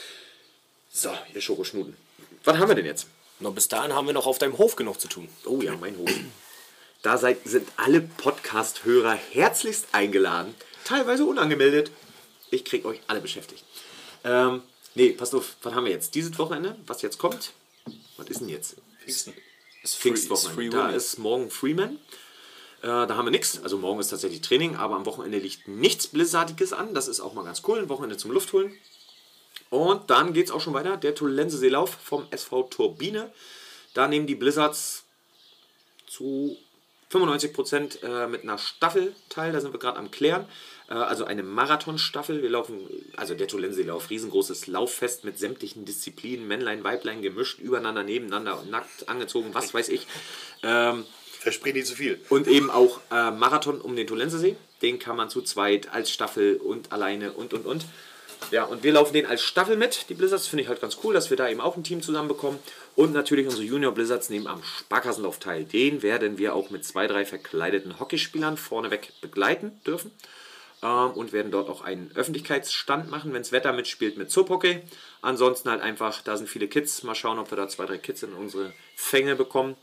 S3: So, ihr Schokoschnuten. Was haben wir denn jetzt?
S2: Noch bis dahin haben wir noch auf deinem Hof genug zu tun.
S3: Oh ja, mein Hof. Da sind alle Podcast-Hörer herzlichst eingeladen, teilweise unangemeldet, Ich kriege euch alle beschäftigt. Passt auf, was haben wir jetzt? Dieses Wochenende, was jetzt kommt? Was ist denn jetzt?
S1: Pfingsten.
S3: Das Pfingstwochenende. Da ist morgen Freeman. Da haben wir nichts. Also morgen ist tatsächlich Training, aber am Wochenende liegt nichts Blizzardiges an. Das ist auch mal ganz cool. Ein Wochenende zum Luftholen. Und dann geht es auch schon weiter. Der Tollense-Seelauf vom SV Turbine. Da nehmen die Blizzards zu 95% mit einer Staffel teil. Da sind wir gerade am Klären. Also eine Marathonstaffel. Wir laufen, also der Tollense-Lauf, riesengroßes Lauffest mit sämtlichen Disziplinen, Männlein, Weiblein, gemischt, übereinander, nebeneinander, nackt, angezogen, was weiß ich.
S1: Versprechen nicht zu viel.
S3: Und eben auch Marathon um den Tolensesee. Den kann man zu zweit, als Staffel und alleine und. Ja, und wir laufen den als Staffel mit, die Blizzards. Finde ich halt ganz cool, dass wir da eben auch ein Team zusammenbekommen. Und natürlich unsere Junior Blizzards nehmen am Sparkassenlauf teil. Den werden wir auch mit 2, 3 verkleideten Hockeyspielern vorneweg begleiten dürfen. Und werden dort auch einen Öffentlichkeitsstand machen, wenn das Wetter mitspielt, mit Zuphockey. Ansonsten halt einfach, da sind viele Kids. Mal schauen, ob wir da 2, 3 Kids in unsere Fänge bekommen.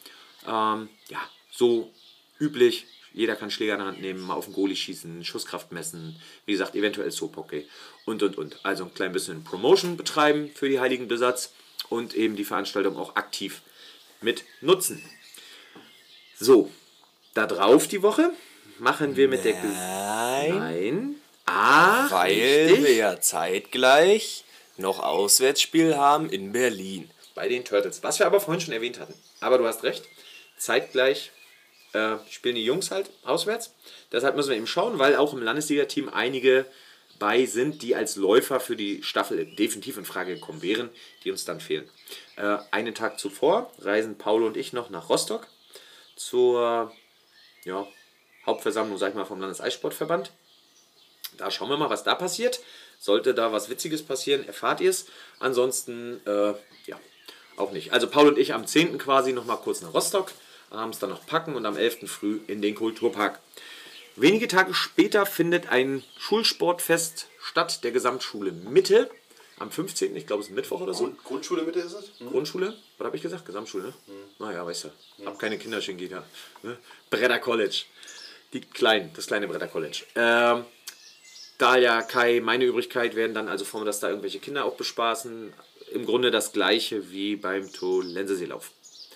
S3: So üblich. Jeder kann Schläger in der Hand nehmen, mal auf den Goalie schießen, Schusskraft messen, wie gesagt, eventuell Soaphockey und. Also ein klein bisschen Promotion betreiben für die Heiligen Blizzards und eben die Veranstaltung auch aktiv mit nutzen. So, da drauf die Woche machen wir mit der... Nein.
S2: Weil
S3: richtig.
S2: wir ja zeitgleich noch Auswärtsspiel haben in Berlin.
S3: Bei den Turtles, was wir aber vorhin schon erwähnt hatten. Aber du hast recht, zeitgleich spielen die Jungs halt auswärts. Deshalb müssen wir eben schauen, weil auch im Landesliga-Team einige bei sind, die als Läufer für die Staffel definitiv in Frage gekommen wären, die uns dann fehlen. Einen Tag zuvor reisen Paul und ich noch nach Rostock zur Hauptversammlung, sag ich mal, vom Landeseissportverband. Da schauen wir mal, was da passiert. Sollte da was Witziges passieren, erfahrt ihr es. Ansonsten, auch nicht. Also Paul und ich am 10. quasi noch mal kurz nach Rostock, abends dann noch packen und am 11. früh in den Kulturpark. Wenige Tage später findet ein Schulsportfest statt, der Gesamtschule Mitte. Am 15., ich glaube es ist ein Mittwoch oder so.
S1: Grundschule Mitte ist es?
S3: Grundschule? Was habe ich gesagt? Gesamtschule, ne? Naja, weißt du. Hab keine Kinderschinki da. Ne? Bretter College. Das kleine Bretter College. Dalia, Kai, meine Übrigkeit werden dann also vor, dass da irgendwelche Kinder auch bespaßen. Im Grunde das gleiche wie beim Tollenseseelauf.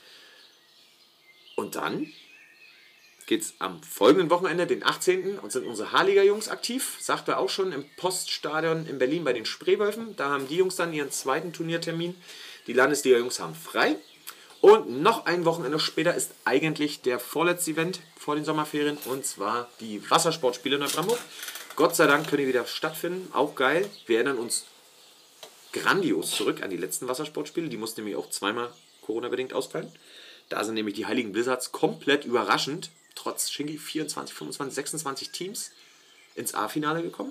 S3: Und dann geht es am folgenden Wochenende, den 18. und sind unsere H-Liga-Jungs aktiv. Sagt er auch schon im Poststadion in Berlin bei den Spreewölfen. Da haben die Jungs dann ihren zweiten Turniertermin. Die Landesliga-Jungs haben frei. Und noch ein Wochenende später ist eigentlich der vorletzte Event vor den Sommerferien. Und zwar die Wassersportspiele in Neubrandenburg. Gott sei Dank können die wieder stattfinden. Auch geil. Wir erinnern uns grandios zurück an die letzten Wassersportspiele. Die mussten nämlich auch zweimal Corona-bedingt ausfallen. Da sind nämlich die Heiligen Blizzards komplett überraschend, trotz Shingi 24, 25, 26 Teams, ins A-Finale gekommen.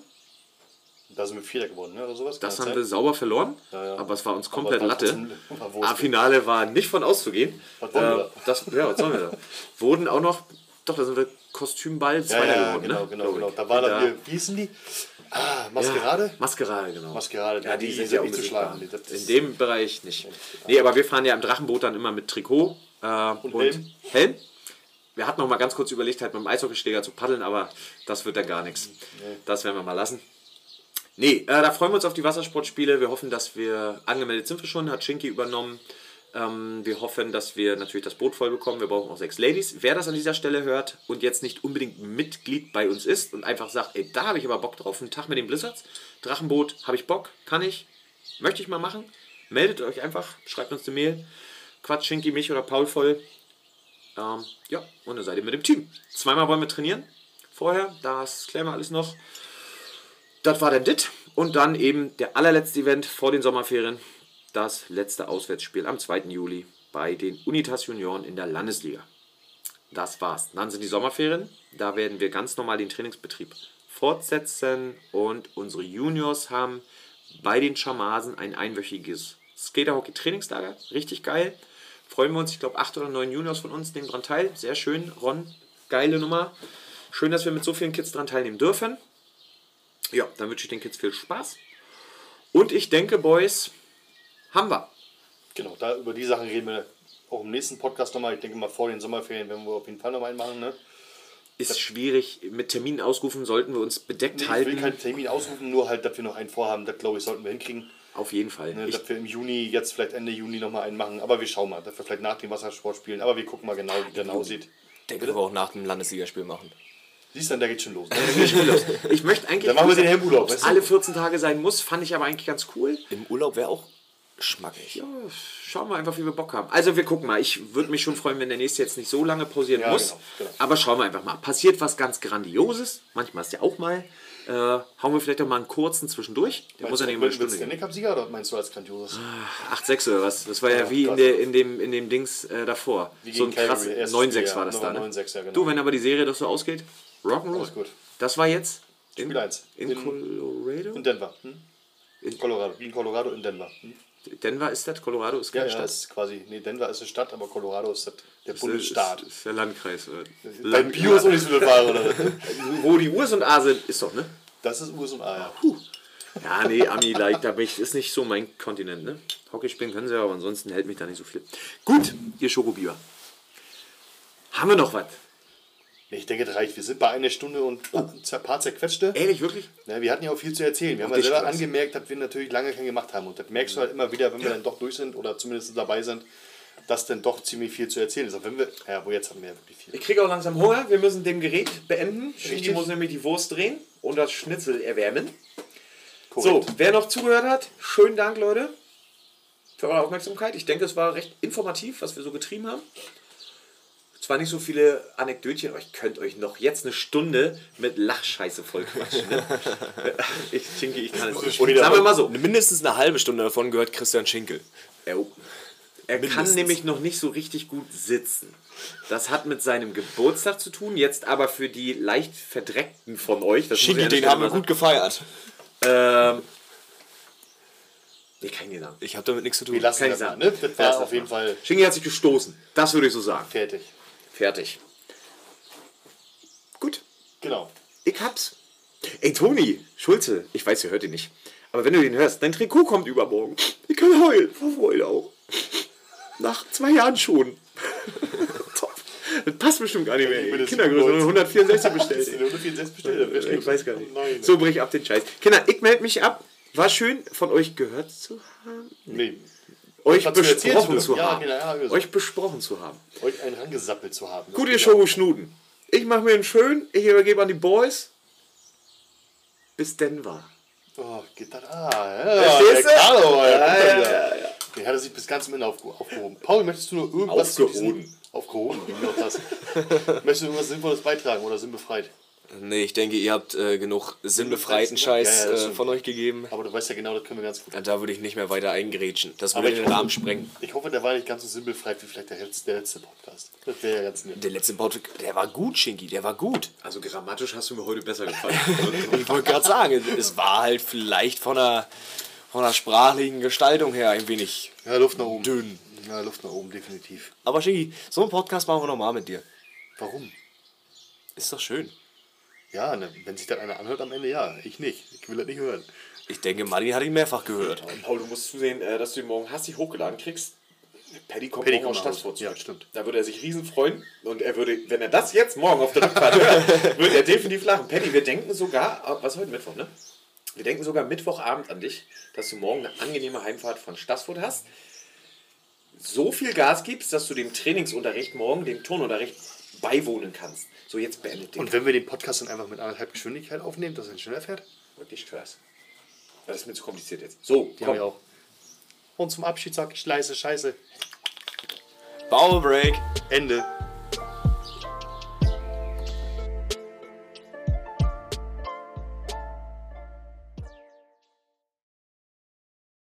S1: Da sind wir Vierter geworden, ne? Oder sowas?
S3: Das haben wir sauber verloren,
S1: ja.
S3: Aber es war uns komplett
S1: war
S3: Latte. A-Finale war nicht von auszugehen.
S1: Was wollen wir da?
S3: Was sollen wir da? Wurden auch noch, da sind wir Kostümball Zweiter geworden.
S1: Genau. Da war dann hier, wie hießen die? Maskerade?
S3: Ja, Maskerade, genau.
S1: Maskerade,
S3: ja, die sind
S1: ja
S3: ja
S1: nicht zu schlagen.
S3: In dem Bereich nicht. Nee, aber wir fahren ja im Drachenboot dann immer mit Trikot und Helm. Wir hatten noch mal ganz kurz überlegt, halt mit dem Eishockeyschläger zu paddeln, aber das wird dann gar nichts. Nee. Das werden wir mal lassen. Nee, da freuen wir uns auf die Wassersportspiele. Wir hoffen, dass wir angemeldet sind wir schon, hat Shinki übernommen. Wir hoffen, dass wir natürlich das Boot voll bekommen. Wir brauchen auch 6 Ladies. Wer das an dieser Stelle hört und jetzt nicht unbedingt Mitglied bei uns ist und einfach sagt, ey, da habe ich aber Bock drauf, einen Tag mit den Blizzards, Drachenboot, habe ich Bock, kann ich, möchte ich mal machen, meldet euch einfach, schreibt uns eine Mail, quatscht Shinki, mich oder Paul voll. Und dann seid ihr mit dem Team. 2-mal wollen wir trainieren. Vorher, das klären wir alles noch. Das war dann dit. Und dann eben der allerletzte Event vor den Sommerferien. Das letzte Auswärtsspiel am 2. Juli bei den Unitas Junioren in der Landesliga. Das war's. Dann sind die Sommerferien. Da werden wir ganz normal den Trainingsbetrieb fortsetzen. Und unsere Juniors haben bei den Schamasen ein einwöchiges Skaterhockey-Trainingslager. Richtig geil. Freuen wir uns. Ich glaube, 8 oder 9 Juniors von uns nehmen daran teil. Sehr schön. Ron, geile Nummer. Schön, dass wir mit so vielen Kids daran teilnehmen dürfen. Ja, dann wünsche ich den Kids viel Spaß. Und ich denke, Boys, haben wir.
S1: Genau, über die Sachen reden wir auch im nächsten Podcast nochmal. Ich denke mal vor den Sommerferien werden wir auf jeden Fall nochmal einen machen. Ne?
S3: ist schwierig. Mit Terminen ausrufen sollten wir uns bedeckt
S1: Ich
S3: halten.
S1: will keinen Termin ausrufen, nur halt, dass wir noch einen vorhaben. Das, glaube ich, sollten wir hinkriegen.
S3: Auf jeden Fall.
S1: Ne, dass wir im Juni, jetzt vielleicht Ende Juni nochmal einen machen. Aber wir schauen mal, dass wir vielleicht nach dem Wassersport spielen. Aber wir gucken mal genau, wie der aussieht.
S2: Denke, wir auch nach dem Landesligaspiel machen.
S1: Siehst du, da geht schon los. Ne?
S3: Ich möchte eigentlich,
S1: Dann machen wir den Helmurlaub,
S3: dass
S1: weißt du?
S3: alle 14 Tage sein muss, fand ich aber eigentlich ganz cool.
S2: Im Urlaub wäre auch schmackig.
S3: Ja, schauen wir einfach, wie wir Bock haben. Also wir gucken mal. Ich würde mich schon freuen, wenn der nächste jetzt nicht so lange pausieren
S1: Ja,
S3: muss.
S1: genau.
S3: Aber schauen wir einfach mal. Passiert was ganz Grandioses. Manchmal ist ja auch mal. Hauen wir vielleicht auch mal einen kurzen zwischendurch. Der muss ja nicht mal eine
S1: Willst du
S3: Stunde
S1: den
S3: gehen.
S1: Cup-Sieger oder meinst du als grandioses?
S3: 8-6 oder was? Das war ja
S1: Ja,
S3: wie
S1: krass.
S3: in dem Dings davor.
S1: Wie
S3: So ein
S1: gegen
S3: krass
S1: Calgary, erstes
S3: 9-6
S1: Spiel,
S3: war das
S1: ja.
S3: da, ne?
S1: 9-6, ja, genau.
S3: Du, wenn aber die Serie doch so ausgeht, Rock'n'Roll.
S1: Alles gut.
S3: Das war jetzt
S1: Spiel 1.
S3: in Colorado?
S1: In Denver. In Colorado. In Colorado, in Denver.
S3: Denver ist das, Colorado ist
S1: Ja,
S3: keine
S1: ja,
S3: Stadt.
S1: ist quasi. Nee, Denver ist eine Stadt, aber Colorado ist der Bundesstaat.
S3: Ist der Landkreis.
S1: Dein Bio ist auch nicht so viel Fahrer, oder?
S3: Wo die US und A sind, ist doch, ne?
S1: Das ist USA, ja.
S3: Ja, nee, Ami-like, da bin ich, ist nicht so mein Kontinent, ne? Hockey spielen können sie, aber ansonsten hält mich da nicht so viel. Gut, ihr Schokobiber. Haben wir noch was?
S1: Ich denke, das reicht. Wir sind bei einer Stunde und ein paar zerquetschte.
S3: Ehrlich, wirklich?
S1: Ja, wir hatten ja auch viel zu erzählen. Wir haben ja
S3: Richtig
S1: selber
S3: krass.
S1: angemerkt, dass wir natürlich lange keinen gemacht haben. Und das merkst du halt immer wieder, wenn wir dann doch durch sind oder zumindest dabei sind, dass dann doch ziemlich viel zu erzählen ist. Aber wenn wir, ja, wo jetzt haben wir ja wirklich viel.
S3: Ich kriege auch langsam Hunger. Wir müssen dem Gerät beenden. Shinji
S1: Richtig.
S3: muss nämlich die Wurst drehen und das Schnitzel erwärmen.
S1: Korrekt.
S3: So, wer noch zugehört hat, schönen Dank, Leute, für eure Aufmerksamkeit. Ich denke, es war recht informativ, was wir so getrieben haben. Zwar nicht so viele Anekdötchen, aber ich könnte euch noch jetzt eine Stunde mit Lachscheiße vollquatschen. Ne? Ich kann es nicht.
S1: Oder
S3: Sagen wir mal so.
S2: Mindestens eine halbe Stunde davon gehört Christian Schinkel.
S3: Er kann nämlich noch nicht so richtig gut sitzen. Das hat mit seinem Geburtstag zu tun, jetzt aber für die leicht verdreckten von euch. Das muss ich
S2: Schinkel,
S3: an der
S2: den
S3: Stelle
S2: haben wir
S3: mal
S2: gut gefeiert.
S3: sagen. Nee, kann ich nicht sagen.
S2: Ich habe damit nichts zu tun.
S1: Wir lassen
S3: Kann ich
S1: das mal,
S3: sagen.
S1: ne? Das
S3: Lass
S1: war
S3: das
S1: auf jeden
S3: mal.
S1: Fall
S3: Schinkel hat sich gestoßen. Das würde ich so sagen.
S1: fertig.
S3: Fertig. Gut.
S1: Genau.
S3: Ich hab's. Ey, Toni, Schulze, ich weiß, ihr hört ihn nicht. Aber wenn du den hörst, dein Trikot kommt übermorgen. Ich kann heulen. Vor Freude auch. Nach 2 Jahren schon. Top. Das passt bestimmt gar nicht mehr.
S1: Ich bin
S3: Ey.
S1: das
S3: Kindergröße 164 bestellt.
S1: Ist 164 bestellt?
S3: Ich weiß gar nicht.
S1: Nein.
S3: So brich ab den Scheiß. Kinder, ich melde mich ab. War schön, von euch gehört zu haben.
S1: Nee.
S3: Euch
S1: Was zu erzählen
S3: besprochen
S1: zu
S3: zu
S1: dürfen. Ja,
S3: haben.
S1: genau, ja, also.
S3: Euch besprochen zu haben.
S1: Euch einen rangesappelt zu haben. Das
S3: Gut, ihr
S1: geht
S3: Schogo-Schnuten. Ich mache mir einen schön. Ich übergebe an die Boys. Bis Denver.
S1: auch. Oh, geht das? Ja,
S3: Verstehst
S1: der
S3: du?
S1: Carlo,
S3: Ja.
S1: Der hat sich bis ganz am Ende aufgehoben. Paul, möchtest du noch irgendwas
S3: Aufgehoben.
S1: Aufgehoben, wie noch das? Möchtest du irgendwas Sinnvolles beitragen oder sind befreit?
S2: Nee, ich denke, ihr habt genug sinnbefreiten Scheiß
S1: Ja, das stimmt.
S2: von euch gegeben.
S1: Aber du weißt ja genau, das können wir ganz gut.
S2: Da würde ich nicht mehr weiter eingrätschen. Das
S1: Aber
S2: würde
S1: ich
S2: den
S1: hoffe-
S2: Rahmen sprengen.
S1: Ich hoffe, der war nicht ganz so sinnbefreit wie vielleicht der letzte Podcast. Das wäre ja ganz nett.
S2: Der letzte Podcast, der war gut, Shinky, der war gut.
S3: Also grammatisch hast du mir heute besser gefallen.
S2: Ich wollte gerade sagen, es war halt vielleicht von der sprachlichen Gestaltung her ein wenig
S1: Ja, Luft nach oben.
S2: dünn.
S1: Ja, Luft nach oben, definitiv.
S2: Aber Shinky, so einen Podcast machen wir nochmal mit dir.
S1: Warum?
S2: Ist doch schön.
S1: Ja, ne, wenn sich dann einer anhört am Ende, ja. Ich nicht. Ich will das nicht hören.
S2: Ich denke, Martin hat ihn mehrfach gehört.
S3: Paul, du musst zusehen, dass du ihn morgen hastig hochgeladen kriegst. Paddy kommt
S1: Paddy
S3: morgen aus
S1: kommt nach
S3: Stadt
S1: Hause. Ja, stimmt.
S3: Da würde er sich riesen freuen und er würde, wenn er das jetzt morgen auf der Rückfahrt hört, würde er definitiv lachen. Paddy, wir denken sogar, was ist heute Mittwoch, ne? Wir denken sogar Mittwochabend an dich, dass du morgen eine angenehme Heimfahrt von Stassfurt hast. So viel Gas gibst, dass du dem Trainingsunterricht morgen, dem Turnunterricht beiwohnen kannst. So, jetzt beendet den.
S1: Und wenn wir den Podcast dann einfach mit 1,5 Geschwindigkeit aufnehmen, dass er schneller fährt?
S3: Wirklich krass. Das ist mir zu kompliziert jetzt. So,
S1: Die haben wir auch. Und zum Abschied sag ich leise Scheiße.
S2: Power Break.
S1: Ende.